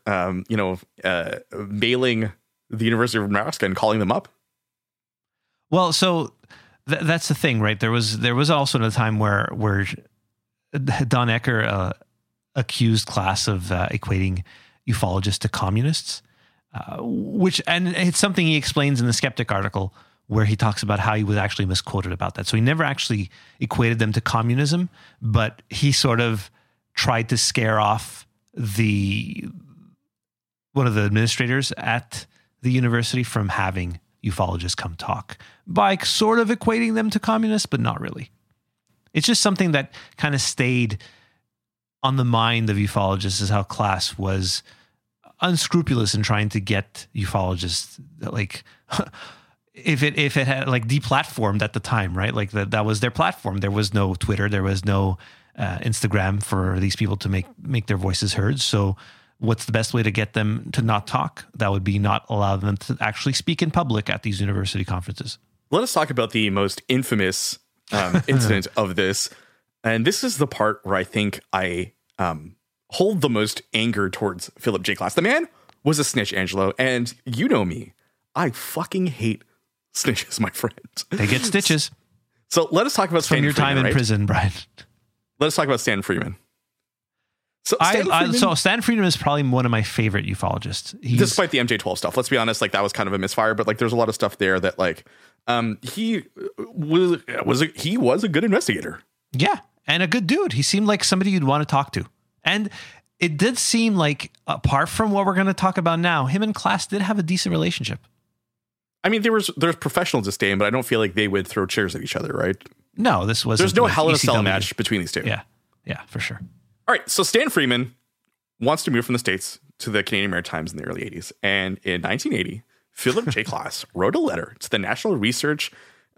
mailing the University of Nebraska and calling them up. Well, so that's the thing, right? There was also a time where Don Ecker accused Klass of equating ufologists to communists, and it's something he explains in the Skeptic article, where he talks about how he was actually misquoted about that. So he never actually equated them to communism, but he sort of tried to scare off one of the administrators at the university from having ufologists come talk by sort of equating them to communists, but not really. It's just something that kind of stayed on the mind of ufologists, is how Klass was unscrupulous in trying to get ufologists, like, if it had like deplatformed at the time, right? Like that was their platform. There was no Twitter, there was no Instagram for these people to make their voices heard. So what's the best way to get them to not talk? That would be not allow them to actually speak in public at these university conferences. Let us talk about the most infamous incident of this. And this is the part where I think I hold the most anger towards Philip J. Klass. The man was a snitch, Angelo. And you know me, I fucking hate snitches, my friend. They get stitches. So let us talk about Stan Freeman. From your time in prison, Brian. Let us talk about Stan Freeman. So Stan Freeman is probably one of my favorite ufologists. Despite the MJ-12 stuff, let's be honest, like that was kind of a misfire, but like there's a lot of stuff there that like he was a good investigator. Yeah, and a good dude. He seemed like somebody you'd want to talk to. And it did seem like, apart from what we're going to talk about now, him and Klass did have a decent relationship. I mean, there's professional disdain, but I don't feel like they would throw chairs at each other, right? No, this was. There's no Hell in a Cell match between these two. Yeah, for sure. All right, so Stan Freeman wants to move from the States to the Canadian Maritimes in the early 80s. And in 1980, Philip J. Klass wrote a letter to the National Research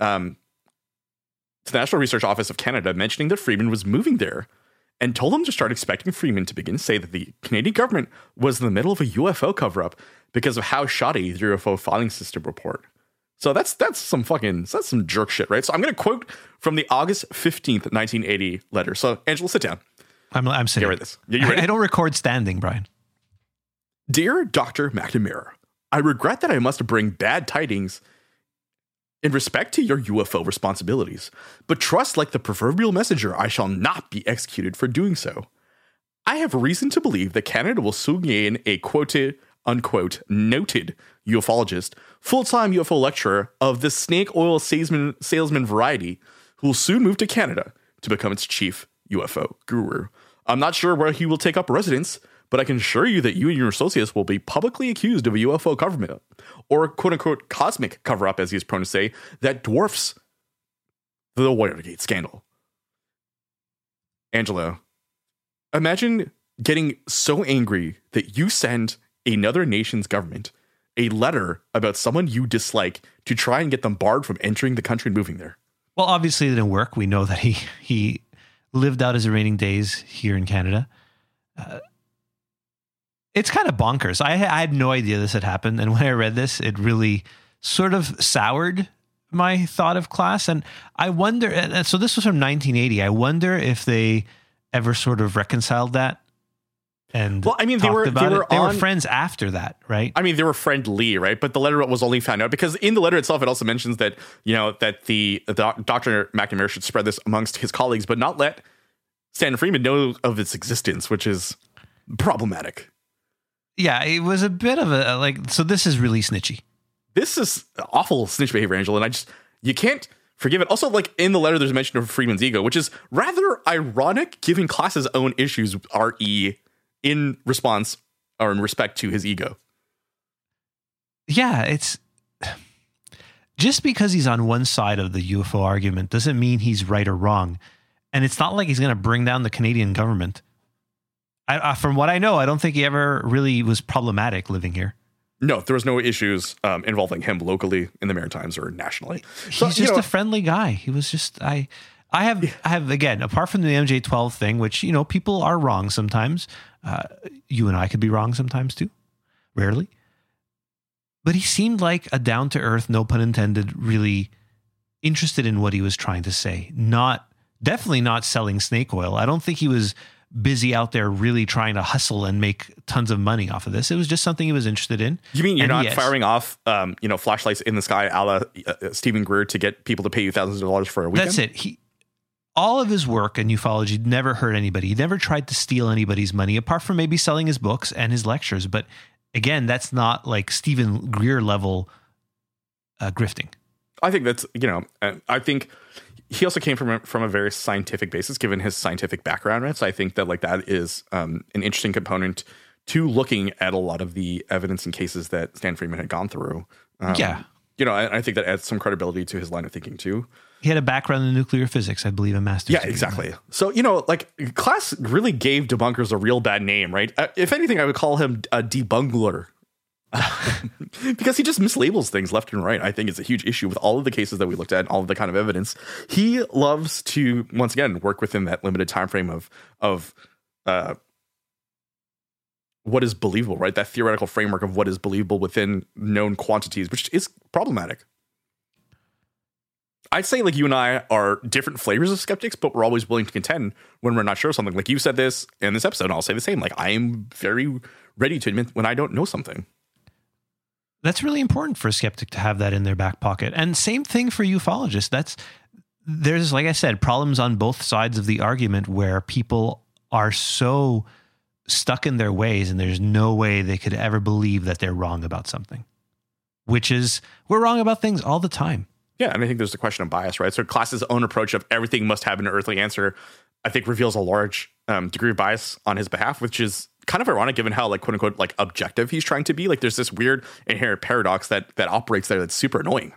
Office of Canada mentioning that Freeman was moving there, and told him to start expecting Freeman to begin to say that the Canadian government was in the middle of a UFO cover-up because of how shoddy the UFO filing system report. So that's some jerk shit, right? So I'm going to quote from the August 15th, 1980 letter. So Angela, sit down. I'm sitting. Get this. You ready? I don't record standing, Brian. Dear Dr. McNamara, I regret that I must bring bad tidings in respect to your UFO responsibilities, but trust like the proverbial messenger, I shall not be executed for doing so. I have reason to believe that Canada will soon gain a quoted, unquote, noted ufologist, full-time UFO lecturer of the snake oil salesman variety, who will soon move to Canada to become its chief UFO guru. I'm not sure where he will take up residence, but I can assure you that you and your associates will be publicly accused of a UFO cover-up, or quote-unquote cosmic cover-up, as he is prone to say, that dwarfs the Watergate scandal. Angelo, imagine getting so angry that you send another nation's government a letter about someone you dislike to try and get them barred from entering the country and moving there. Well, obviously it didn't work. We know that he lived out his remaining days here in Canada. It's kind of bonkers. I had no idea this had happened. And when I read this, it really sort of soured my thought of Klass. And I wonder, and so this was from 1980. I wonder if they ever sort of reconciled that. and well, I mean, they were friends after that, right? I mean, they were friendly, right? But the letter was only found out because in the letter itself, it also mentions that, you know, that the Dr. McNamara should spread this amongst his colleagues, but not let Stan Freeman know of its existence, which is problematic. Yeah, it was a bit of a so this is really snitchy. This is awful snitch behavior, Angel, and you can't forgive it. Also, like in the letter, there's a mention of Freeman's ego, which is rather ironic given Class's own issues RE in response or in respect to his ego. Yeah, it's just because he's on one side of the UFO argument doesn't mean he's right or wrong. And it's not like he's going to bring down the Canadian government. From what I know, I don't think he ever really was problematic living here. No, there was no issues involving him locally in the Maritimes or nationally. He's just a friendly guy. He was just, I have again, apart from the MJ-12 thing, which, you know, people are wrong sometimes. You and I could be wrong sometimes too. Rarely. But he seemed like a down-to-earth, no pun intended, really interested in what he was trying to say. Definitely not selling snake oil. I don't think he was busy out there really trying to hustle and make tons of money off of this. It was just something he was interested in. You mean you're not firing off, flashlights in the sky a la Stephen Greer to get people to pay you thousands of dollars for a weekend? That's it. All of his work in ufology never hurt anybody. He never tried to steal anybody's money, apart from maybe selling his books and his lectures. But again, that's not like Stephen Greer level grifting. I think that's, I think he also came from a very scientific basis, given his scientific background, right? So I think that that is an interesting component to looking at a lot of the evidence and cases that Stan Freeman had gone through. I think that adds some credibility to his line of thinking too. He had a background in nuclear physics, I believe, a master's. Yeah, exactly. So, Class really gave debunkers a real bad name, right? If anything, I would call him a debungler. Because he just mislabels things left and right. I think it's a huge issue with all of the cases that we looked at and all of the kind of evidence. He loves to, once again, work within that limited time frame of what is believable, right? That theoretical framework of what is believable within known quantities, which is problematic. I'd say you and I are different flavors of skeptics, but we're always willing to contend when we're not sure of something. Like you said this in this episode, and I'll say the same. I am very ready to admit when I don't know something. That's really important for a skeptic to have that in their back pocket. And same thing for ufologists. There's, like I said, problems on both sides of the argument where people are so stuck in their ways and there's no way they could ever believe that they're wrong about something, which is we're wrong about things all the time. Yeah, and I think there's the question of bias, right? So Class's own approach of everything must have an earthly answer, I think reveals a large degree of bias on his behalf, which is kind of ironic given how quote unquote objective he's trying to be. There's this weird inherent paradox that operates there that's super annoying.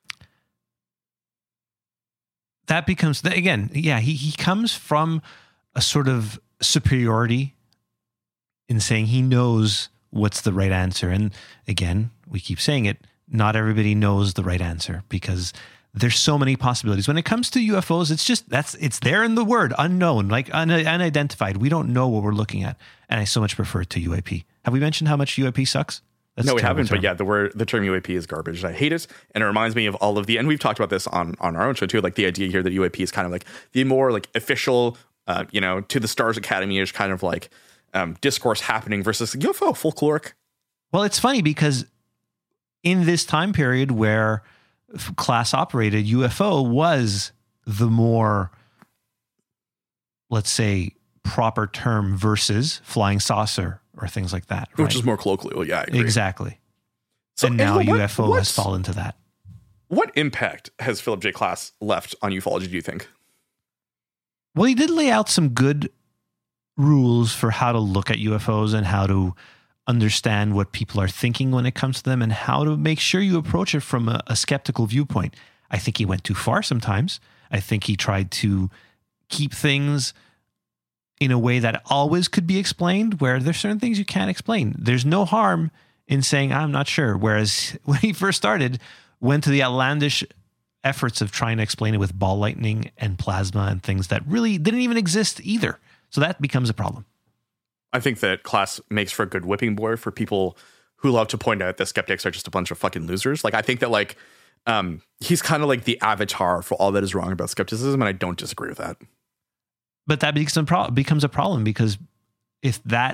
That becomes again, yeah, he comes from a sort of superiority in saying he knows what's the right answer. And again, we keep saying it, not everybody knows the right answer because there's so many possibilities. When it comes to UFOs, it's there in the word unknown, unidentified. We don't know what we're looking at. And I so much prefer it to UAP. Have we mentioned how much UAP sucks? No, we haven't. Term. But yeah, the term UAP is garbage. I hate it. And it reminds me of all of and we've talked about this on our own show too, the idea here that UAP is kind of the more official, to the Stars Academy-ish kind of discourse happening versus UFO folkloric. Well, it's funny because in this time period where Class operated, UFO was the more, let's say, proper term versus flying saucer or things like that. Right? Which is more colloquial. Yeah, I agree. Exactly. So, and now UFO has fallen to that. What impact has Philip J. Klass left on ufology, do you think? Well, he did lay out some good rules for how to look at UFOs and how to understand what people are thinking when it comes to them and how to make sure you approach it from a skeptical viewpoint. I think he went too far sometimes. I think he tried to keep things in a way that always could be explained, where there's certain things you can't explain. There's no harm in saying, I'm not sure. Whereas when he first started, went to the outlandish efforts of trying to explain it with ball lightning and plasma and things that really didn't even exist either. So that becomes a problem. I think that Klass makes for a good whipping boy for people who love to point out that skeptics are just a bunch of fucking losers. I think that he's kind of the avatar for all that is wrong about skepticism, and I don't disagree with that. But that becomes a problem because if that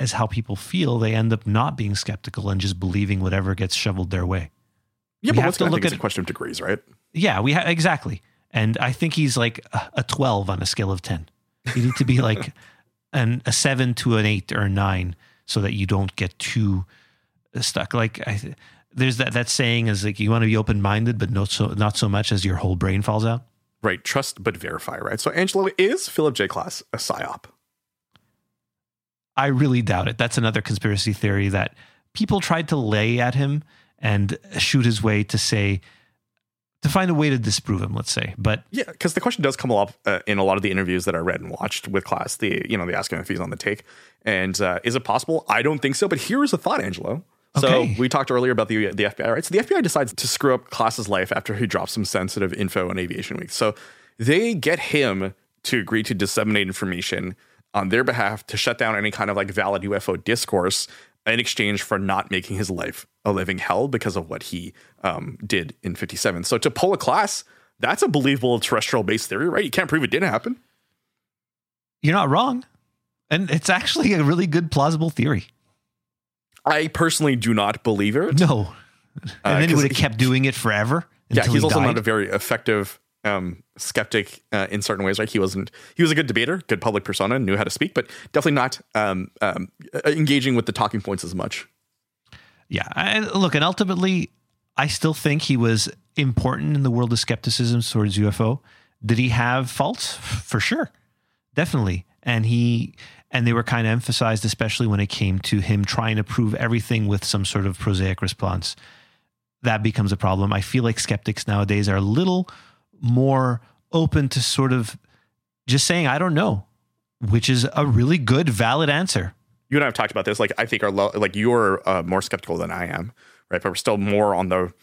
is how people feel, they end up not being skeptical and just believing whatever gets shoveled their way. Yeah, but I think it's a question of degrees, right? Yeah, exactly. And I think he's like a 12 on a scale of 10. You need to be like a 7 to an 8 or a 9 so that you don't get too stuck. Like there's that saying is like, you want to be open-minded, but not so much as your whole brain falls out. Right. Trust, but verify, right? So Angelo, is Philip J. Klass a psyop? I really doubt it. That's another conspiracy theory that people tried to lay at him and shoot his way to find a way to disprove him, let's say. But yeah, because the question does come up in a lot of the interviews that I read and watched with Klass. They ask him if he's on the take. And is it possible? I don't think so. But here is a thought, Angelo. Okay. So we talked earlier about the FBI, right? So the FBI decides to screw up Klass's life after he drops some sensitive info on Aviation Week. So they get him to agree to disseminate information on their behalf to shut down any kind of like valid UFO discourse in exchange for not making his life a living hell because of what he did in 57. So to pull a Klass, that's a believable terrestrial-based theory, right? You can't prove it didn't happen. You're not wrong. And it's actually a really good, plausible theory. I personally do not believe it. No. And then he would have kept doing it forever. Yeah, he's also died. not a very effective skeptic in certain ways, right? He was a good debater, good public persona, knew how to speak, but definitely not engaging with the talking points as much. Yeah. And look, and ultimately, I still think he was important in the world of skepticism towards UFO. Did he have faults? For sure. Definitely. And they were kind of emphasized, especially when it came to him trying to prove everything with some sort of prosaic response. That becomes a problem. I feel like skeptics nowadays are a little more open to sort of just saying, I don't know, which is a really good, valid answer. You and I have talked about this. Like, I think you're more skeptical than I am, right? But we're still more on the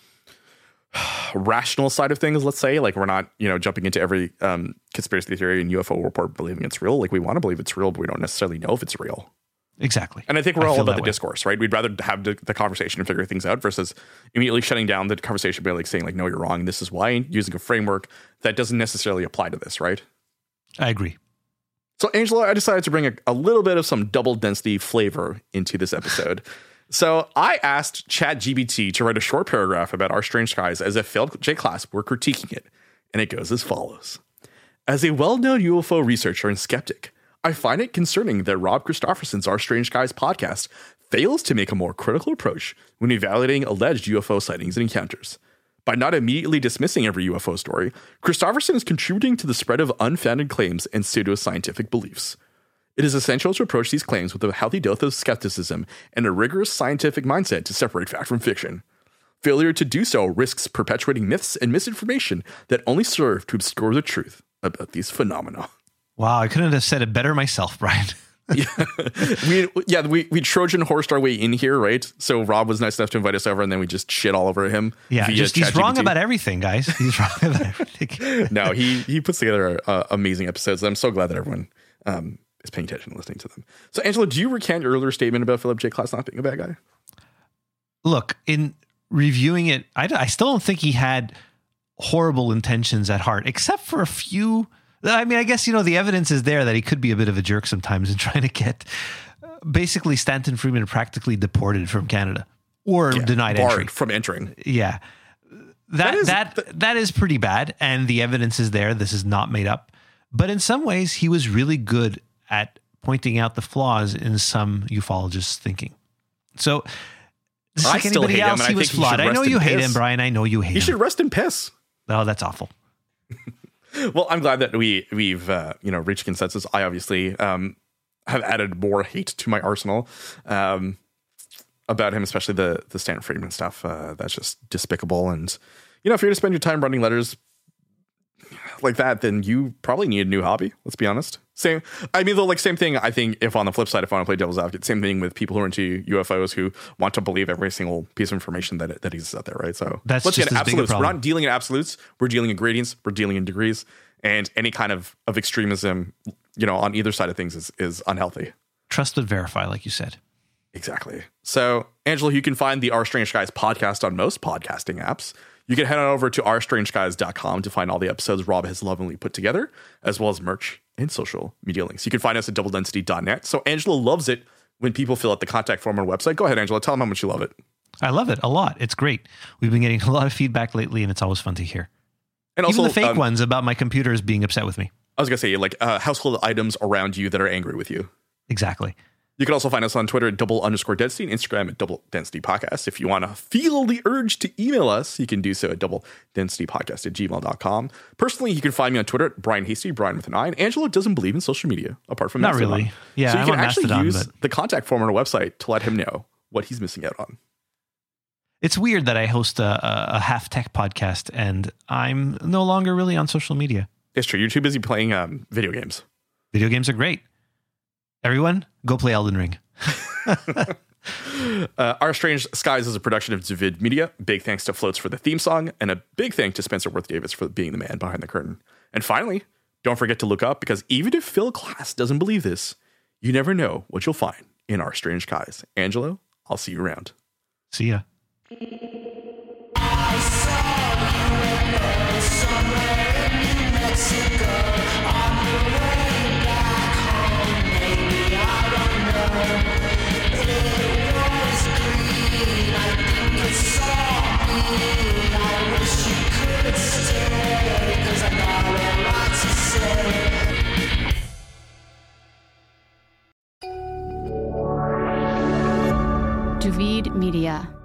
rational side of things, let's say. Like, we're not, jumping into every conspiracy theory and UFO report believing it's real. Like, we want to believe it's real, but we don't necessarily know if it's real. Exactly. And I think we're all about the discourse, right? We'd rather have the conversation and figure things out versus immediately shutting down the conversation by like saying like, no, you're wrong. This is why, using a framework that doesn't necessarily apply to this, right? I agree. So, Angelo, I decided to bring a little bit of some double density flavor into this episode. So I asked ChatGPT to write a short paragraph about Our Strange Skies as if Philip J. Klass were critiquing it. And it goes as follows. As a well-known UFO researcher and skeptic, I find it concerning that Rob Christofferson's Our Strange Skies podcast fails to make a more critical approach when evaluating alleged UFO sightings and encounters. By not immediately dismissing every UFO story, Christofferson is contributing to the spread of unfounded claims and pseudoscientific beliefs. It is essential to approach these claims with a healthy dose of skepticism and a rigorous scientific mindset to separate fact from fiction. Failure to do so risks perpetuating myths and misinformation that only serve to obscure the truth about these phenomena. Wow, I couldn't have said it better myself, Brian. we Trojan horsed our way in here, right? So Rob was nice enough to invite us over, and then we just shit all over him. Yeah, he's wrong about everything, guys. He's wrong about everything. No, he puts together amazing episodes. I'm so glad that everyone is paying attention and listening to them. So, Angelo, do you recant your earlier statement about Philip J. Klass not being a bad guy? Look, in reviewing it, I still don't think he had horrible intentions at heart, except for a few. I mean, I guess, the evidence is there that he could be a bit of a jerk sometimes in trying to get basically Stanton Friedman practically deported from Canada or denied entry from entering. Yeah. That is pretty bad. And the evidence is there. This is not made up. But in some ways, he was really good at pointing out the flaws in some ufologists' thinking. So, just like anybody else, he was flawed. I know you hate him, Brian. I know you hate him. He should rest in piss. Oh, that's awful. Well, I'm glad that we've reached consensus. I obviously have added more hate to my arsenal about him, especially the Stanton Friedman stuff. That's just despicable. And if you're going to spend your time running letters like that, then you probably need a new hobby. Let's be honest. Same thing. I think if on the flip side, if I want to play devil's advocate, same thing with people who are into UFOs who want to believe every single piece of information that exists out there, right? So let's get absolutes. We're not dealing in absolutes. We're dealing in gradients. We're dealing in degrees, and any kind of extremism, on either side of things is unhealthy. Trust but verify, like you said. Exactly. So, Angelo, you can find the Our Strange Skies podcast on most podcasting apps. You can head on over to ourstrangeskies.com to find all the episodes Rob has lovingly put together, as well as merch and social media links. You can find us at doubledensity.net. So Angelo loves it when people fill out the contact form on our website. Go ahead, Angela. Tell them how much you love it. I love it a lot. It's great. We've been getting a lot of feedback lately, and it's always fun to hear. And also, even the fake ones about my computers being upset with me. I was going to say, like household items around you that are angry with you. Exactly. You can also find us on Twitter at _density and Instagram at Double Density Podcast. If you want to feel the urge to email us, you can do so at doubledensitypodcast@gmail.com. Personally, you can find me on Twitter at Brian Hasty, Brian with an I. And Angelo doesn't believe in social media, apart from Not Mastodon. really. Yeah, so you I'm can on actually Mastodon, use but the contact form on our website to let him know what he's missing out on. it's weird that I host a half tech podcast and I'm no longer really on social media. It's true. You're too busy playing video games. Video games are great. Everyone, go play Elden Ring. Our Strange Skies is a production of Zavid Media. Big thanks to Floats for the theme song, and a big thank to Spencer Worth Davis for being the man behind the curtain. And finally, don't forget to look up, because even if Phil Glass doesn't believe this, you never know what you'll find in Our Strange Skies. Angelo, I'll see you around. See ya. I saw you somewhere in New Mexico on the way back home. Maybe I don't know. It was green. I think it saw me. I wish you could stay, 'cause I got a lot to say. Duvid Media.